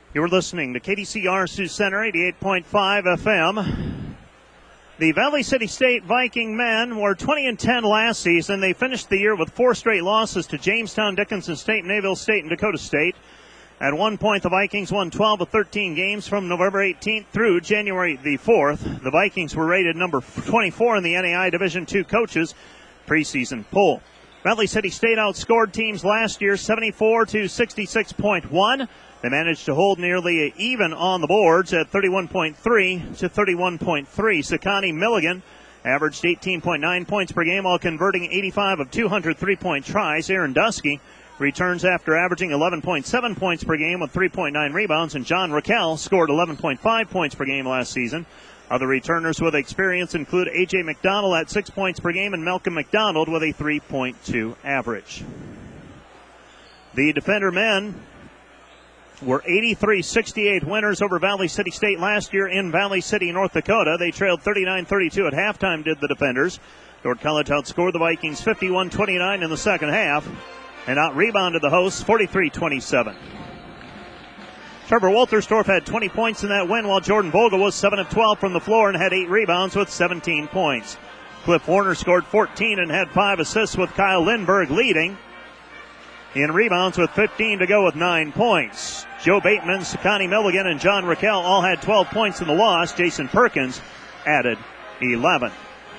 You were listening to KDCR Sioux Center, 88.5 FM. The Valley City State Viking men were 20-10 last season. They finished the year with 4 straight losses to Jamestown, Dickinson State, Mayville State, and Dakota State. At one point, the Vikings won 12 of 13 games from November 18th through January the 4th. The Vikings were rated number 24 in the NAI Division II coaches preseason poll. Valley City State outscored teams last year 74 to 66.1. They managed to hold nearly even on the boards at 31.3 to 31.3. Sakani Milligan averaged 18.9 points per game while converting 85 of 200 three-point tries. Aaron Dusky returns after averaging 11.7 points per game with 3.9 rebounds, and John Raquel scored 11.5 points per game last season. Other returners with experience include A.J. McDonald at 6 points per game and Malcolm McDonald with a 3.2 average. The Defender men were 83-68 winners over Valley City State last year in Valley City, North Dakota. They trailed 39-32 at halftime, did the Defenders. Dordt College outscored the Vikings 51-29 in the second half and out-rebounded the hosts 43-27. Trevor Wolterstorff had 20 points in that win, while Jordan Vogel was 7 of 12 from the floor and had 8 rebounds with 17 points. Cliff Warner scored 14 and had 5 assists, with Kyle Lindberg leading in rebounds with 15 to go with 9 points. Joe Bateman, Sakani Milligan, and John Raquel all had 12 points in the loss. Jason Perkins added 11.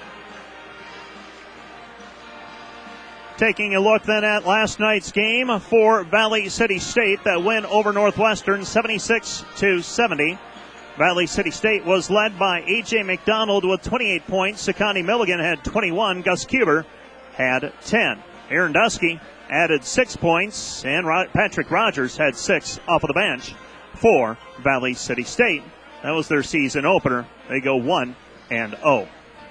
Taking a look then at last night's game for Valley City State, that win over Northwestern 76-70. Valley City State was led by A.J. McDonald with 28 points. Sakani Milligan had 21. Gus Kuber had 10. Aaron Dusky added 6 points, and Patrick Rogers had 6 off of the bench for Valley City State. That was their season opener. They go 1-0.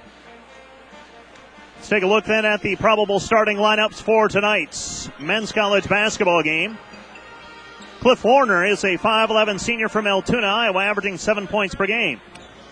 Let's take a look then at the probable starting lineups for tonight's men's college basketball game. Cliff Warner is a 5'11 senior from Altoona, Iowa, averaging 7 points per game.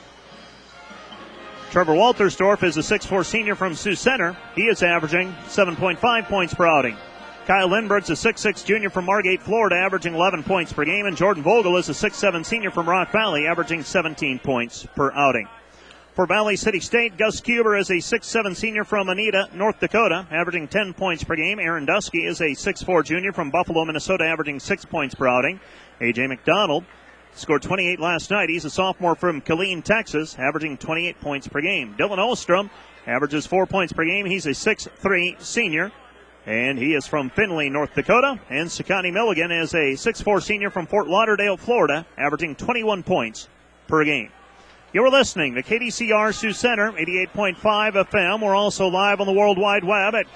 Trevor Wolterstorff is a 6'4 senior from Sioux Center. He is averaging 7.5 points per outing. Kyle Lindberg's a 6'6 junior from Margate, Florida, averaging 11 points per game. And Jordan Vogel is a 6'7 senior from Rock Valley, averaging 17 points per outing. For Valley City State, Gus Kuber is a 6'7 senior from Anita, North Dakota, averaging 10 points per game. Aaron Dusky is a 6'4 junior from Buffalo, Minnesota, averaging 6 points per outing. A.J. McDonald scored 28 last night. He's a sophomore from Killeen, Texas, averaging 28 points per game. Dylan Ostrom averages 4 points per game. He's a 6'3 senior, and he is from Findlay, North Dakota. And Sakani Milligan is a 6'4 senior from Fort Lauderdale, Florida, averaging 21 points per game. You were listening to KDCR Sioux Center, 88.5 FM. We're also live on the World Wide Web at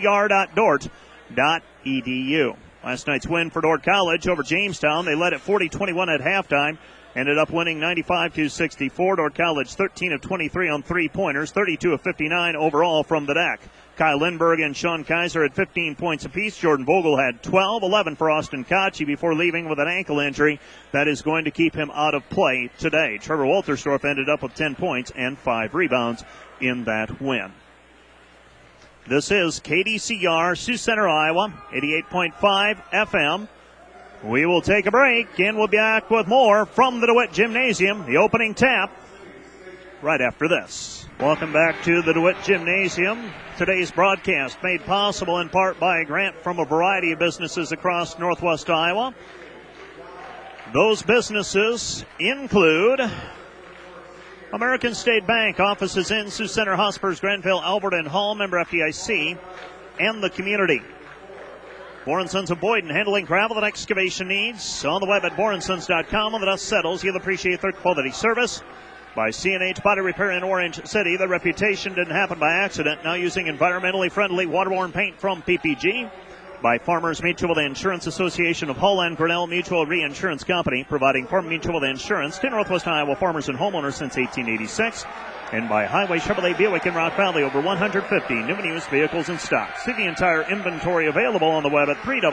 kdcr.dort.edu. Last night's win for Dordt College over Jamestown. They led at 40-21 at halftime. Ended up winning 95-64. Dordt College 13 of 23 on three-pointers, 32 of 59 overall from the deck. Kyle Lindberg and Sean Kaiser had 15 points apiece. Jordan Vogel had 12, 11 for Austin Kochi before leaving with an ankle injury that is going to keep him out of play today. Trevor Wolterstorff ended up with 10 points and 5 rebounds in that win. This is KDCR, Sioux Center, Iowa, 88.5 FM. We will take a break, and we'll be back with more from the DeWitt Gymnasium, the opening tap, right after this. Welcome back to the DeWitt Gymnasium. Today's broadcast made possible in part by a grant from a variety of businesses across northwest Iowa. Those businesses include American State Bank, offices in Sioux Center, Hospers, Granville, Albert, and Hall, member FDIC, and the community. Bohr & Sons of Boyden, handling gravel and excavation needs. On the web at bohrandsons.com. When the dust settles, you'll appreciate their quality service. By C&H Body Repair in Orange City. The reputation didn't happen by accident. Now using environmentally friendly waterborne paint from PPG. By Farmers Mutual Insurance Association of Hull and Grinnell Mutual Reinsurance Company, providing farm mutual insurance to Northwest Iowa farmers and homeowners since 1886. And by Highway Chevrolet Buick in Rock Valley, over 150 new and used vehicles in stock. See the entire inventory available on the web at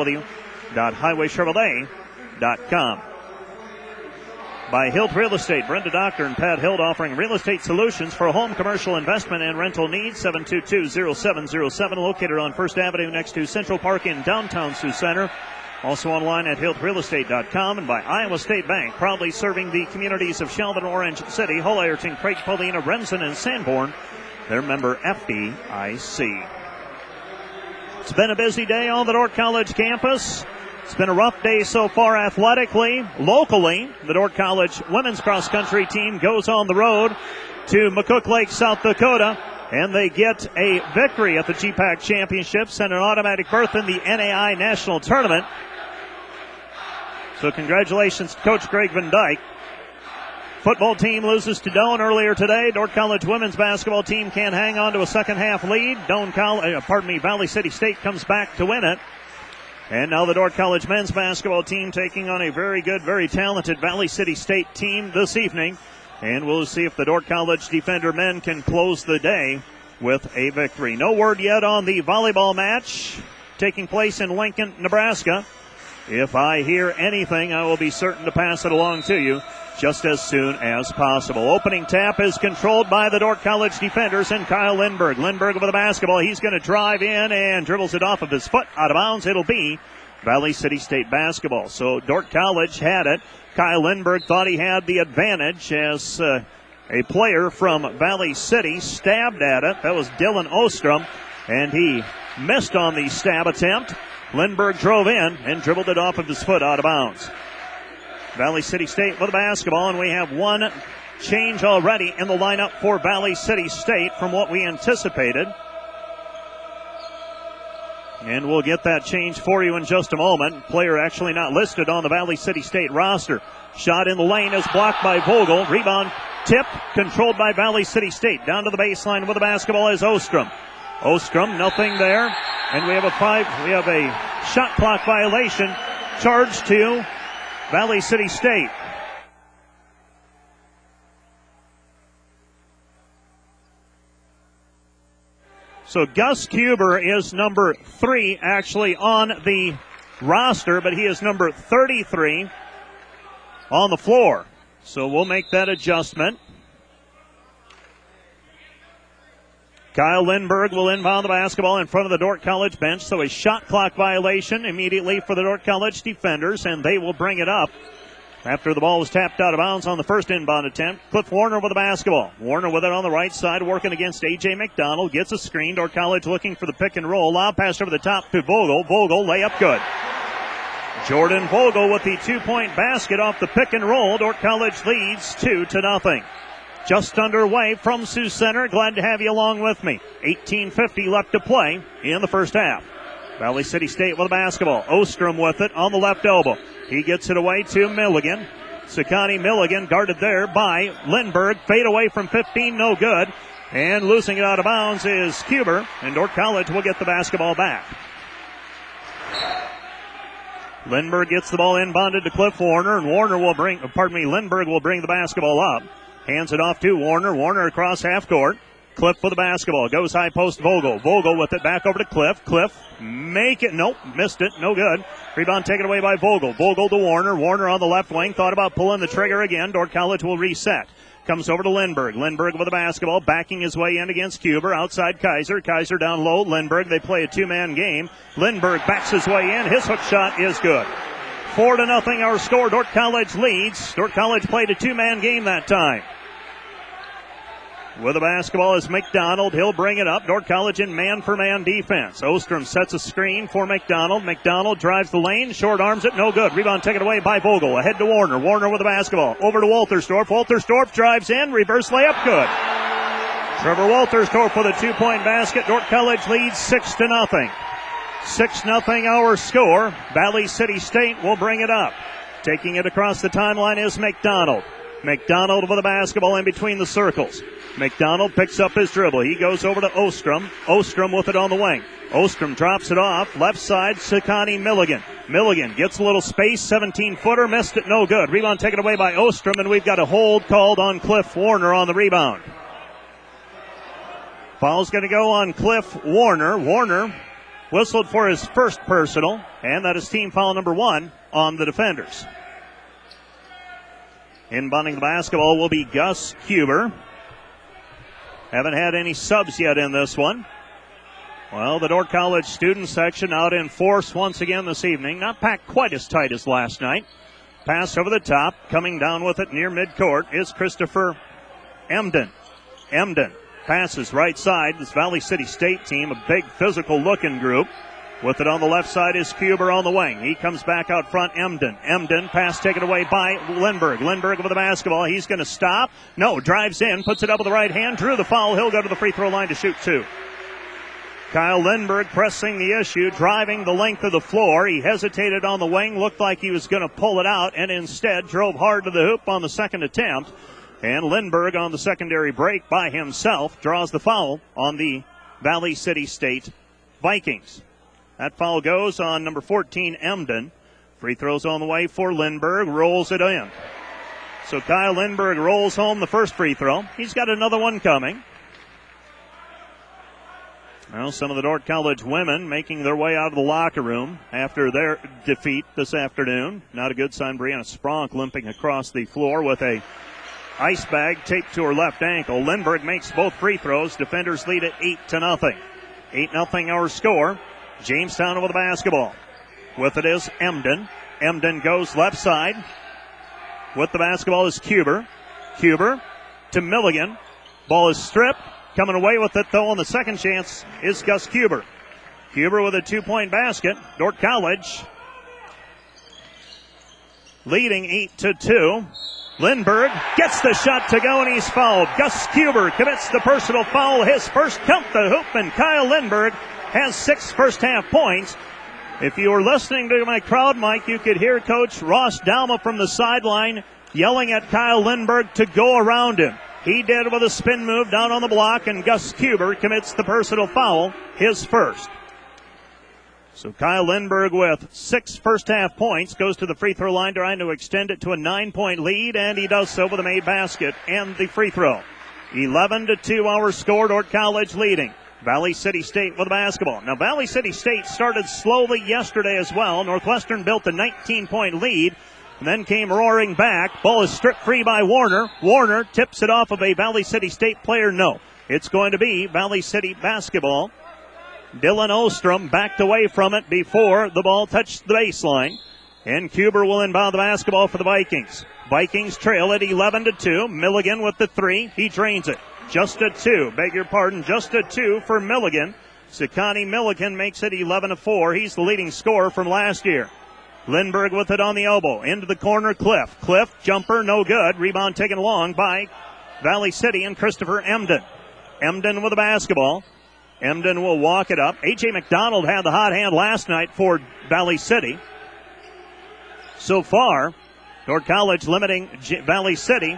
www.highwaychevrolet.com. By Hilt Real Estate, Brenda Doctor and Pat Hilt offering real estate solutions for home, commercial, investment, and rental needs. 722-0707, located on First Avenue next to Central Park in downtown Sioux Center. Also online at hiltrealestate.com and by Iowa State Bank, proudly serving the communities of Sheldon, Orange City, Hull, Ayrton, Craig, Paulina, Remsen, and Sanborn. They're member FDIC. It's been a busy day on the Dordt College campus. It's been a rough day so far athletically. Locally, the Dordt College women's cross-country team goes on the road to McCook Lake, South Dakota, and they get a victory at the GPAC Championships and an automatic berth in the NAI National Tournament. So congratulations to Coach Greg Van Dyke. Football team loses to Doane earlier today. Dordt College women's basketball team can't hang on to a second half lead. Valley City State comes back to win it. And now the Dordt College men's basketball team taking on a very good, very talented Valley City State team this evening. And we'll see if the Dordt College Defender men can close the day with a victory. No word yet on the volleyball match taking place in Lincoln, Nebraska. If I hear anything, I will be certain to pass it along to you just as soon as possible. Opening tap is controlled by the Dordt College defenders and Kyle Lindberg. Lindberg with the basketball. He's going to drive in and dribbles it off of his foot out of bounds. It'll be Valley City State basketball. So Dordt College had it. Kyle Lindberg thought he had the advantage as a player from Valley City stabbed at it. That was Dylan Ostrom, and he missed on the stab attempt. Lindberg drove in and dribbled it off of his foot out of bounds. Valley City State with the basketball, and we have one change already in the lineup for Valley City State from what we anticipated. And we'll get that change for you in just a moment. Player actually not listed on the Valley City State roster. Shot in the lane is blocked by Vogel. Rebound tip controlled by Valley City State. Down to the baseline with the basketball is Ostrom. Ostrom, nothing there. And we have a shot clock violation charged to Valley City State. So Gus Kuber is number 3 actually on the roster, but he is number 33 on the floor. So we'll make that adjustment. Kyle Lindberg will inbound the basketball in front of the Dordt College bench. So a shot clock violation immediately for the Dordt College defenders, and they will bring it up after the ball was tapped out of bounds on the first inbound attempt. Cliff Warner with the basketball. Warner with it on the right side, working against A.J. McDonald. Gets a screen. Dordt College looking for the pick and roll. Lob pass over the top to Vogel. Vogel, layup good. Jordan Vogel with the 2-point basket off the pick and roll. Dordt College leads 2-0. Just underway from Sioux Center. Glad to have you along with me. 18:50 left to play in the first half. Valley City State with the basketball. Ostrom with it on the left elbow. He gets it away to Milligan. Sakani Milligan guarded there by Lindberg. Fade away from 15, no good. And losing it out of bounds is Kuber. And Dordt College will get the basketball back. Lindberg gets the ball inbounded to Cliff Warner. And Lindberg will bring the basketball up. Hands it off to Warner. Warner across half court. Cliff with the basketball. Goes high post Vogel. Vogel with it back over to Cliff. Cliff missed it. No good. Rebound taken away by Vogel. Vogel to Warner. Warner on the left wing. Thought about pulling the trigger again. Dordt College will reset. Comes over to Lindberg. Lindberg with the basketball. Backing his way in against Kuber. Outside Kaiser. Kaiser down low. Lindberg. They play a 2-man game. Lindberg backs his way in. His hook shot is good. 4-0 our score. Dordt College leads. Dordt College played a 2-man game that time. With the basketball is McDonald. He'll bring it up. Dordt College in man-for-man defense. Ostrom sets a screen for McDonald. McDonald drives the lane. Short arms it. No good. Rebound taken away by Vogel. Ahead to Warner. Warner with the basketball. Over to Waltersdorf. Waltersdorf drives in. Reverse layup. Good. Trevor Waltersdorf with a 2-point basket. Dordt College leads 6-0. 6-0 our score. Valley City State will bring it up. Taking it across the timeline is McDonald. McDonald with the basketball in between the circles. McDonald picks up his dribble. He goes over to Ostrom. Ostrom with it on the wing. Ostrom drops it off. Left side, Sakani Milligan. Milligan gets a little space. 17-footer. Missed it. No good. Rebound taken away by Ostrom, and we've got a hold called on Cliff Warner on the rebound. Foul's going to go on Cliff Warner. Warner whistled for his first personal, and that is team foul number 1 on the defenders. Inbounding the basketball will be Gus Kuber. Haven't had any subs yet in this one. Well, the Dordt College student section out in force once again this evening. Not packed quite as tight as last night. Pass over the top. Coming down with it near midcourt is Christopher Emden. Emden passes right side. This Valley City State team, a big physical-looking group. With it on the left side is Kuber on the wing. He comes back out front, Emden. Emden, pass taken away by Lindberg. Lindberg with the basketball. He's going to stop. No, drives in, puts it up with the right hand, drew the foul. He'll go to the free throw line to shoot two. Kyle Lindberg pressing the issue, driving the length of the floor. He hesitated on the wing, looked like he was going to pull it out, and instead drove hard to the hoop on the second attempt. And Lindberg on the secondary break by himself draws the foul on the Valley City State Vikings. That foul goes on number 14, Emden. Free throws on the way for Lindberg, rolls it in. So Kyle Lindberg rolls home the first free throw. He's got another one coming. Well, some of the Dordt College women making their way out of the locker room after their defeat this afternoon. Not a good sign. Brianna Spronk limping across the floor with a ice bag taped to her left ankle. Lindberg makes both free throws. Defenders lead at 8-0. 8-0 our score. Jamestown with the basketball. With it is Emden. Emden goes left side. With the basketball is Kuber. Kuber to Milligan. Ball is stripped. Coming away with it, though, on the second chance is Gus Kuber. Kuber with a 2-point basket. Dordt College leading 8-2. Lindberg gets the shot to go, and he's fouled. Gus Kuber commits the personal foul. His first, count the hoop, and Kyle Lindberg has 6 first-half points. If you were listening to my crowd mic, you could hear Coach Ross Dalma from the sideline yelling at Kyle Lindberg to go around him. He did with a spin move down on the block, and Gus Kuber commits the personal foul, his first. So Kyle Lindberg with 6 first-half points goes to the free throw line trying to extend it to a 9-point lead, and he does so with a made basket and the free throw. 11-2 our score, Dordt College leading. Valley City State with the basketball. Now, Valley City State started slowly yesterday as well. Northwestern built a 19-point lead and then came roaring back. Ball is stripped free by Warner. Warner tips it off of a Valley City State player. No, it's going to be Valley City basketball. Dylan Ostrom backed away from it before the ball touched the baseline. And Kuber will inbound the basketball for the Vikings. Vikings trail at 11-2. Milligan with the 3. He drains it. Just a 2. Just a 2 for Milligan. Sakani Milligan makes it 11-4. He's the leading scorer from last year. Lindberg with it on the elbow. Into the corner, Cliff. Cliff, jumper, no good. Rebound taken along by Valley City and Christopher Emden. Emden with the basketball. Emden will walk it up. A.J. McDonald had the hot hand last night for Valley City. So far, Dordt College limiting Valley City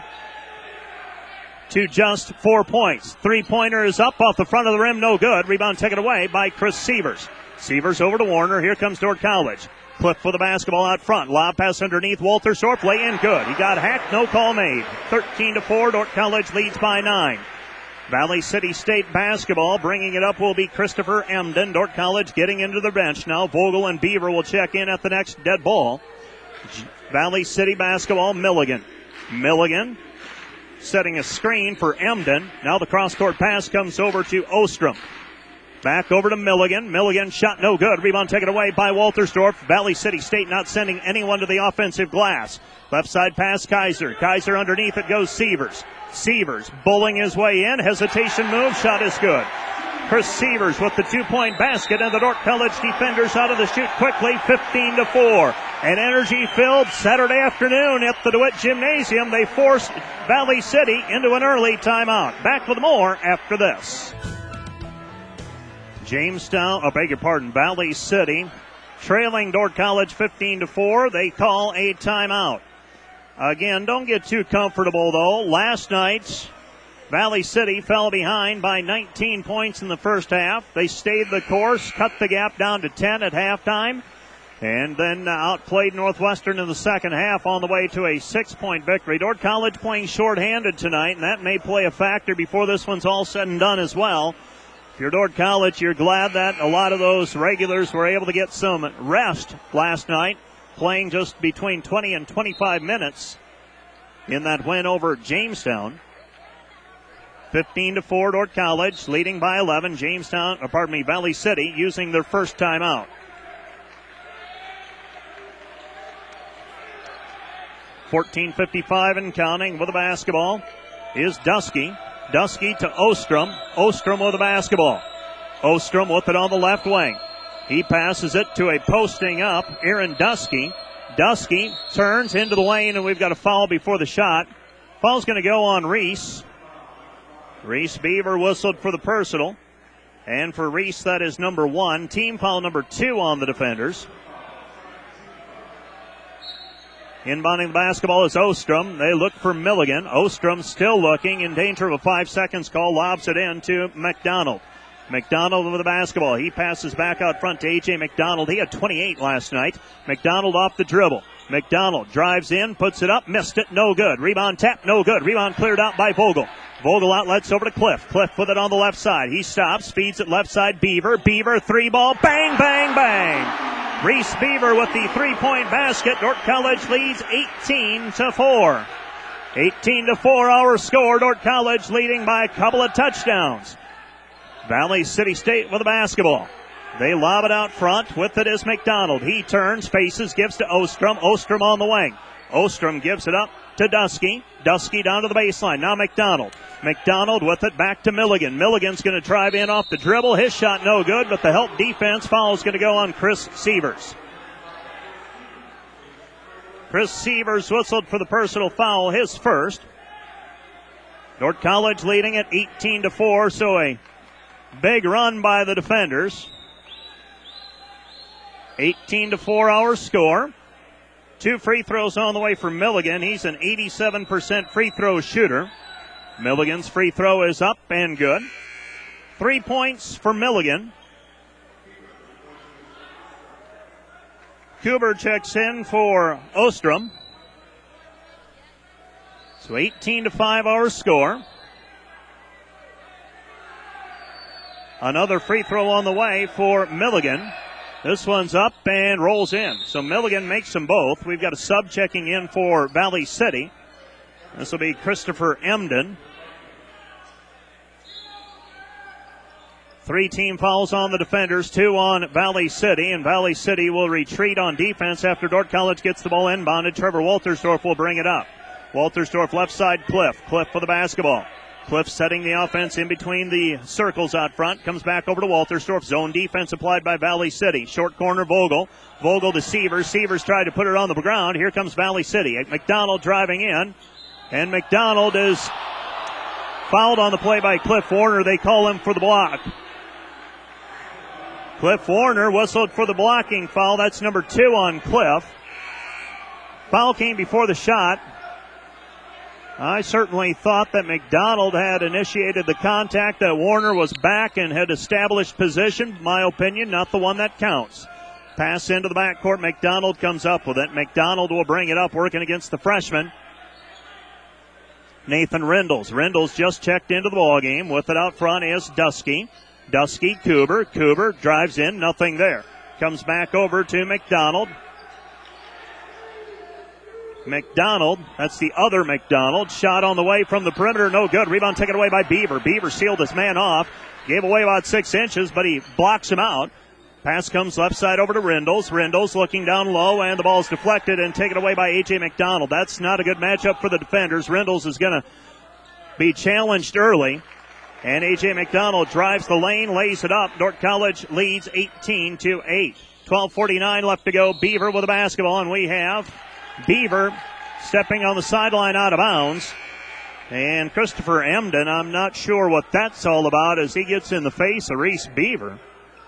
to just 4 points. Three-pointer is up off the front of the rim, no good. Rebound taken away by Chris Sievers. Sievers over to Warner. Here comes Dordt College. Cliff with the basketball out front. Lob pass underneath. Walter Short lay in good. He got hacked, no call made. 13-4. Dordt College leads by 9. Valley City State basketball. Bringing it up will be Christopher Emden. Dordt College getting into the bench now. Vogel and Beaver will check in at the next dead ball. Valley City basketball, Milligan. Milligan setting a screen for Emden. Now the cross-court pass comes over to Ostrom. Back over to Milligan. Milligan shot no good. Rebound taken away by Waltersdorf. Valley City State not sending anyone to the offensive glass. Left side pass, Kaiser. Kaiser underneath it goes Sievers. Sievers bowling his way in. Hesitation move. Shot is good. Chris Sievers with the 2-point basket, and the Dordt College defenders out of the chute quickly, 15-4. An energy-filled Saturday afternoon at the DeWitt Gymnasium. They forced Valley City into an early timeout. Back with more after this. Valley City trailing Dordt College 15-4. They call a timeout. Again, don't get too comfortable, though. Last night, Valley City fell behind by 19 points in the first half. They stayed the course, cut the gap down to 10 at halftime, and then outplayed Northwestern in the second half on the way to a 6-point victory. Dordt College playing shorthanded tonight, and that may play a factor before this one's all said and done as well. If you're Dordt College, you're glad that a lot of those regulars were able to get some rest last night, playing just between 20 and 25 minutes in that win over Jamestown. 15-4 Dordt College, leading by 11. Valley City using their first timeout. .55 and counting with the basketball is Dusky. Dusky to Ostrom. Ostrom with the basketball. Ostrom with it on the left wing. He passes it to a posting up Aaron Dusky. Dusky turns into the lane, and we've got a foul before the shot. Foul's going to go on Reese. Reese Beaver whistled for the personal. And for Reese, that is number 1. Team foul number 2 on the defenders. Inbounding the basketball is Ostrom. They look for Milligan. Ostrom still looking, in danger of a 5 seconds call. Lobs it in to McDonald. McDonald with the basketball. He passes back out front to A.J. McDonald. He had 28 last night. McDonald off the dribble. McDonald drives in, puts it up, missed it, no good. Rebound tap, no good. Rebound cleared out by Vogel. Vogel outlets over to Cliff. Cliff with it on the left side. He stops, feeds it left side. Beaver. Beaver, 3-ball. Bang, bang, bang. Reese Beaver with the 3-point basket. Dordt College leads 18-4. 18-4 our score. Dordt College leading by a couple of touchdowns. Valley City State with the basketball. They lob it out front. With it is McDonald. He turns, faces, gives to Ostrom. Ostrom on the wing. Ostrom gives it up to Dusky. Dusky down to the baseline. Now McDonald. McDonald with it back to Milligan. Milligan's going to drive in off the dribble. His shot no good, but the help defense foul is going to go on Chris Sievers. Chris Sievers whistled for the personal foul, his first. Dordt College leading at 18-4, so a big run by the defenders. 18-4 our score. 2 free throws on the way for Milligan. He's an 87% free throw shooter. Milligan's free throw is up and good. 3 points for Milligan. Kuber checks in for Ostrom. So 18-5 our score. Another free throw on the way for Milligan. This one's up and rolls in. So Milligan makes them both. We've got a sub checking in for Valley City. This will be Christopher Emden. 3 team fouls on the defenders, 2 on Valley City, and Valley City will retreat on defense after Dordt College gets the ball inbounded. Trevor Waltersdorf will bring it up. Waltersdorf left side, Cliff. Cliff for the basketball. Cliff setting the offense in between the circles out front. Comes back over to Waltersdorf. Zone defense applied by Valley City. Short corner, Vogel. Vogel to Sievers. Sievers tried to put it on the ground. Here comes Valley City. McDonald driving in. And McDonald is fouled on the play by Cliff Warner. They call him for the block. Cliff Warner whistled for the blocking foul. That's number 2 on Cliff. Foul came before the shot. I certainly thought that McDonald had initiated the contact, that Warner was back and had established position. My opinion, not the one that counts. Pass into the backcourt. McDonald comes up with it. McDonald will bring it up, working against the freshman, Nathan Rindles. Rindles just checked into the ballgame. With it out front is Dusky. Dusky, Kuber. Kuber drives in, nothing there. Comes back over to McDonald. McDonald, that's the other McDonald. Shot on the way from the perimeter, no good. Rebound taken away by Beaver. Beaver sealed his man off. Gave away about 6 inches, but he blocks him out. Pass comes left side over to Rindles. Rindles looking down low, and the ball's deflected and taken away by A.J. McDonald. That's not a good matchup for the defenders. Rindles is going to be challenged early. And A.J. McDonald drives the lane, lays it up. Dordt College leads 18-8. 12:49 left to go. Beaver with the basketball, and we have Beaver stepping on the sideline out of bounds. And Christopher Emden, I'm not sure what that's all about as he gets in the face of Reese Beaver.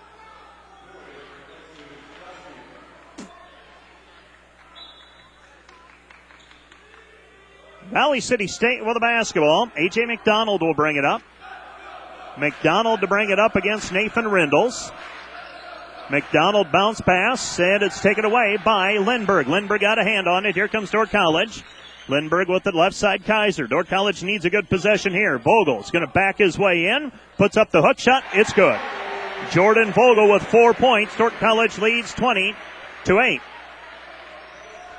Valley City State with the basketball. A.J. McDonald will bring it up. McDonald to bring it up against Nathan Rindles. McDonald bounce pass, and it's taken away by Lindbergh. Lindbergh got a hand on it. Here comes Dordt College. Lindbergh with the left side, Kaiser. Dordt College needs a good possession here. Vogel's going to back his way in. Puts up the hook shot. It's good. Jordan Vogel with 4 points. Dordt College leads 20-8.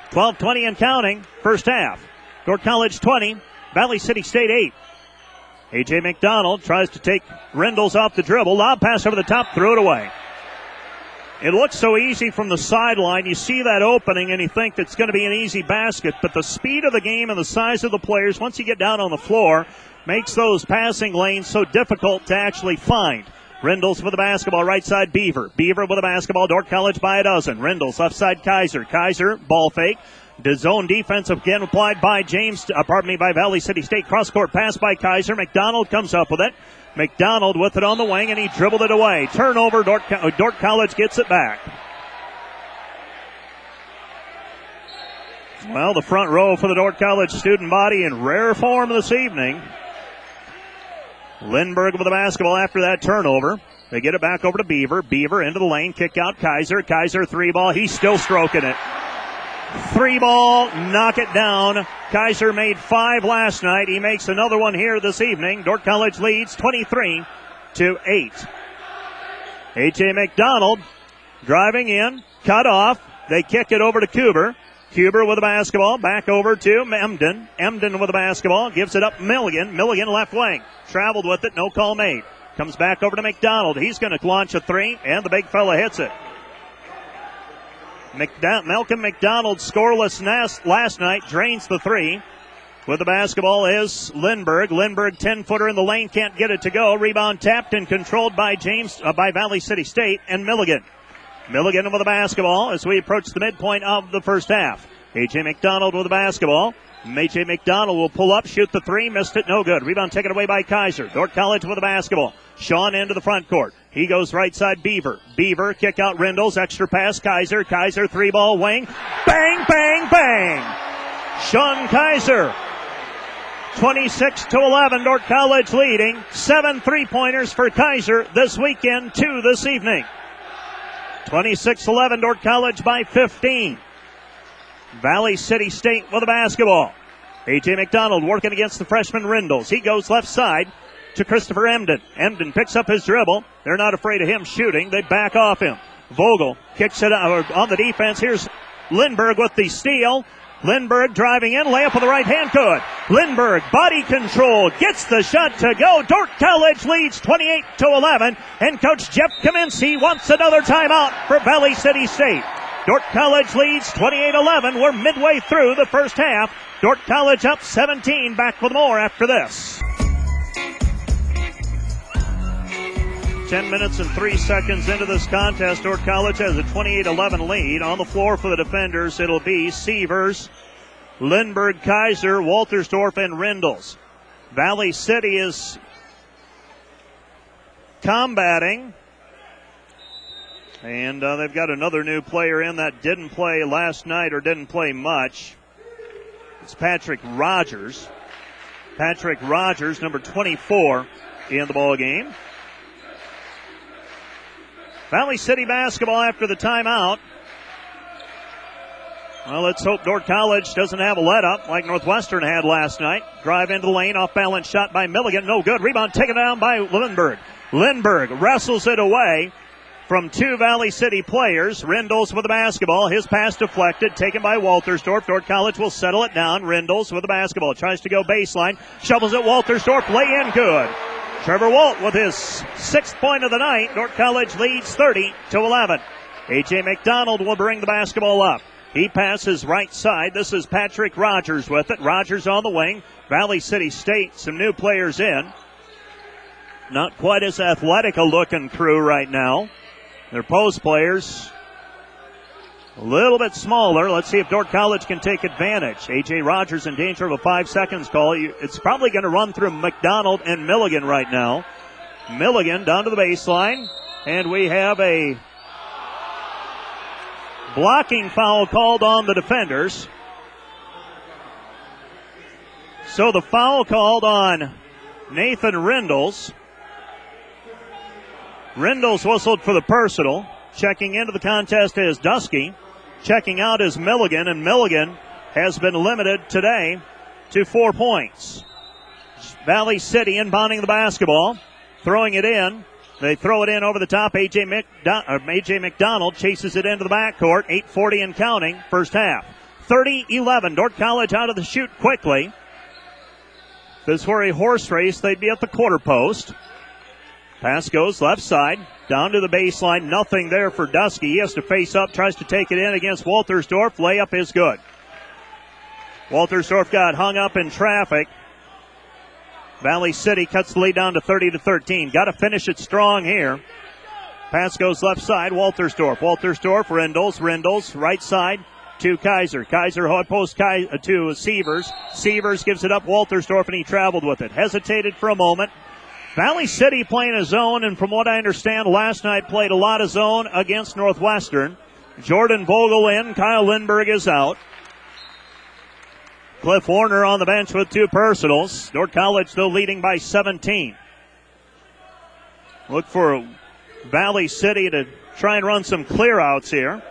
12:20 and counting. First half. Dordt College 20. Valley City State 8. A.J. McDonald tries to take Rendles off the dribble. Lob pass over the top, threw it away. It looks so easy from the sideline. You see that opening and you think it's going to be an easy basket, but the speed of the game and the size of the players, once you get down on the floor, makes those passing lanes so difficult to actually find. Rendles with the basketball, right side Beaver. Beaver with the basketball, Dordt College by a dozen. Rendles left side Kaiser. Kaiser, ball fake. The zone defense again applied by by Valley City State. Cross-court pass by Kaiser. McDonald comes up with it. McDonald with it on the wing, and he dribbled it away. Turnover, Dordt College gets it back. Well, the front row for the Dordt College student body in rare form this evening. Lindbergh with the basketball after that turnover. They get it back over to Beaver. Beaver into the lane, kick out Kaiser. Kaiser three ball, he's still stroking it. Three ball, knock it down. Kaiser made 5 last night. He makes another one here this evening. Dordt College leads 23-8. A.J. McDonald driving in, cut off. They kick it over to Kuber. Kuber with the basketball, back over to Emden. Emden with the basketball, gives it up Milligan. Milligan left wing, traveled with it, no call made. Comes back over to McDonald. He's going to launch a three, and the big fella hits it. Malcolm McDonald, scoreless last night, drains the three. With the basketball is Lindbergh. Lindbergh, 10-footer in the lane, can't get it to go. Rebound tapped and controlled by Valley City State and Milligan. Milligan with the basketball as we approach the midpoint of the first half. A.J. McDonald with the basketball. A.J. McDonald will pull up, shoot the three, missed it, no good. Rebound taken away by Kaiser. Dordt College with the basketball. Sean into the front court. He goes right side Beaver. Beaver, kick out Rendles, extra pass Kaiser. Kaiser, three ball wing. Bang, bang, bang. Sean Kaiser. 26-11, Dordt College leading. 7 3-pointers for Kaiser this weekend, 2 this evening. 26-11, Dordt College by 15. Valley City State with the basketball. A.J. McDonald working against the freshman Rendles. He goes left side to Christopher Emden. Emden picks up his dribble. They're not afraid of him shooting. They back off him. Vogel kicks it out on the defense. Here's Lindbergh with the steal. Lindbergh driving in, layup with the right hand, good. Lindbergh, body control, gets the shot to go. Dordt College leads 28-11, and Coach Jeff Kaminsky wants another timeout for Valley City State. Dordt College leads 28-11. We're midway through the first half. Dordt College up 17. Back with more after this. 10 minutes and 3 seconds into this contest. Dordt College has a 28-11 lead. On the floor for the defenders, it'll be Sievers, Lindbergh, Kaiser, Waltersdorf, and Rendles. Valley City is combating. And they've got another new player in that didn't play last night or didn't play much. It's Patrick Rogers. Patrick Rogers, number 24 in the ball game. Valley City basketball after the timeout. Well, let's hope Dordt College doesn't have a let-up like Northwestern had last night. Drive into the lane, off-balance shot by Milligan. No good. Rebound taken down by Lindbergh. Lindbergh wrestles it away from 2 Valley City players. Rendles with the basketball. His pass deflected, taken by Waltersdorf. Dordt College will settle it down. Rendles with the basketball. Tries to go baseline. Shovels it Waltersdorf. Lay in good. Trevor Walt with his 6th point of the night. Dordt College leads 30-11. A.J. McDonald will bring the basketball up. He passes right side. This is Patrick Rogers with it. Rogers on the wing. Valley City State, some new players in. Not quite as athletic a looking crew right now. Their post players a little bit smaller. Let's see if Dordt College can take advantage. A.J. Rogers in danger of a 5 seconds call. It's probably going to run through McDonald and Milligan right now. Milligan down to the baseline. And we have a blocking foul called on the defenders. So the foul called on Nathan Rendles. Rendles whistled for the personal. Checking into the contest is Dusky. Checking out is Milligan, and Milligan has been limited today to 4 points. Valley City inbounding the basketball, throwing it in. They throw it in over the top. A.J. McDonald chases it into the backcourt. 8:40 and counting, first half. 30-11. Dordt College out of the chute quickly. If this were a horse race, they'd be at the quarter post. Pass goes left side, down to the baseline. Nothing there for Dusky. He has to face up, tries to take it in against Waltersdorf. Layup is good. Waltersdorf got hung up in traffic. Valley City cuts the lead down to 30-13. Got to finish it strong here. Pass goes left side, Waltersdorf. Waltersdorf, Rindles, right side to Kaiser. Kaiser hard post to Sievers. Sievers gives it up, Waltersdorf, and he traveled with it. Hesitated for a moment. Valley City playing a zone, and from what I understand, last night played a lot of zone against Northwestern. Jordan Vogel in, Kyle Lindbergh is out. Cliff Warner on the bench with 2 personals. Dordt College still leading by 17. Look for Valley City to try and run some clear-outs here.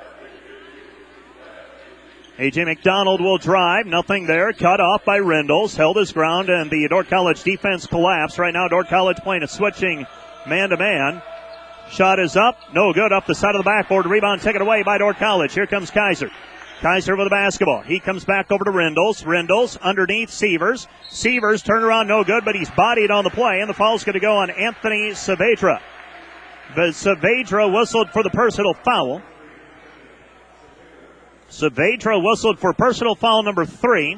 A.J. McDonald will drive. Nothing there. Cut off by Rindles. Held his ground, and the Dordt College defense collapsed. Right now, Dordt College playing a switching man-to-man. Shot is up. No good. Up the side of the backboard. Rebound taken away by Dordt College. Here comes Kaiser. Kaiser with the basketball. He comes back over to Rindles. Rindles underneath Sievers. Sievers turn around, no good, but he's bodied on the play, and the foul's going to go on Anthony Saavedra. But Saavedra whistled for the personal foul. Saavedra whistled for personal foul number 3.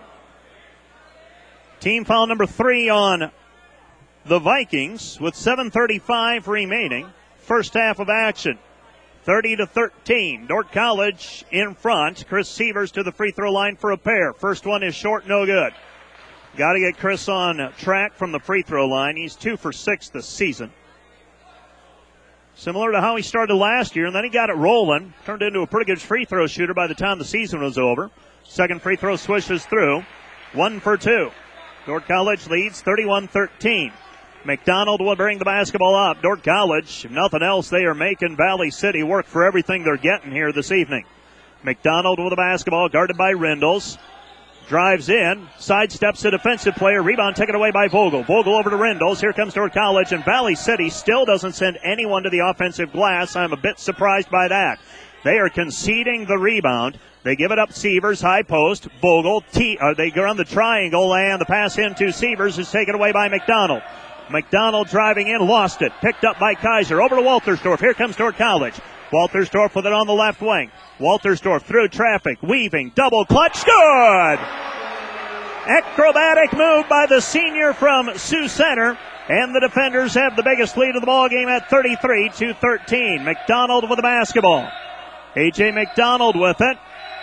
Team foul number 3 on the Vikings with 7:35 remaining. First half of action. 30-13. Dordt College in front. Chris Sievers to the free throw line for a pair. First one is short, no good. Got to get Chris on track from the free throw line. He's 2 for 6 this season. Similar to how he started last year, and then he got it rolling. Turned into a pretty good free throw shooter by the time the season was over. Second free throw swishes through. 1 for 2. Dordt College leads 31-13. McDonald will bring the basketball up. Dordt College, if nothing else, they are making Valley City work for everything they're getting here this evening. McDonald with the basketball, guarded by Rindles. Drives in, sidesteps a defensive player. Rebound taken away by Vogel. Vogel over to Rindles. Here comes Dordt College, and Valley City still doesn't send anyone to the offensive glass. I'm a bit surprised by that. They are conceding the rebound. They give it up Sievers, high post. Vogel, they go on the triangle, and the pass into Sievers is taken away by McDonald. McDonald driving in, lost it. Picked up by Kaiser. Over to Waltersdorf. Here comes Dordt College. Waltersdorf with it on the left wing. Waltersdorf through traffic. Weaving. Double clutch. Good! Acrobatic move by the senior from Sioux Center. And the defenders have the biggest lead of the ball game at 33-13. McDonald with the basketball. A.J. McDonald with it.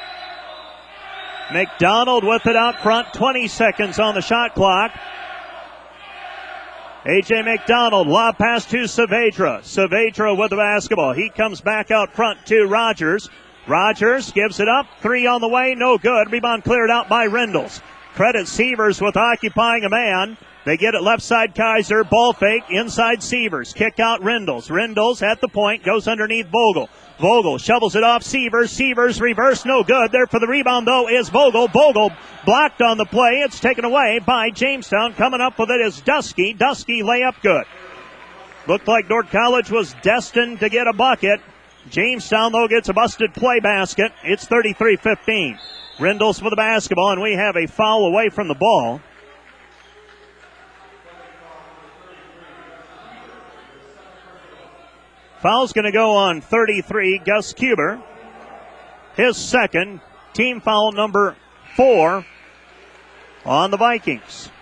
McDonald with it out front. 20 seconds on the shot clock. A.J. McDonald, lob pass to Saavedra. Saavedra with the basketball. He comes back out front to Rogers. Rogers gives it up. 3 on the way, no good. Rebound cleared out by Rindles. Credit Sievers with occupying a man. They get it left side Kaiser. Ball fake inside Sievers. Kick out Rindles. Rindles at the point, goes underneath Vogel. Vogel shovels it off Sievers. Sievers reverse, no good. There for the rebound, though, is Vogel. Vogel blocked on the play. It's taken away by Jamestown. Coming up with it is Dusky. Dusky layup good. Looked like Dordt College was destined to get a bucket. Jamestown, though, gets a busted play basket. It's 33-15. Rindles for the basketball, and we have a foul away from the ball. Foul's going to go on 33, Gus Kuber. His second, team foul number 4 on the Vikings.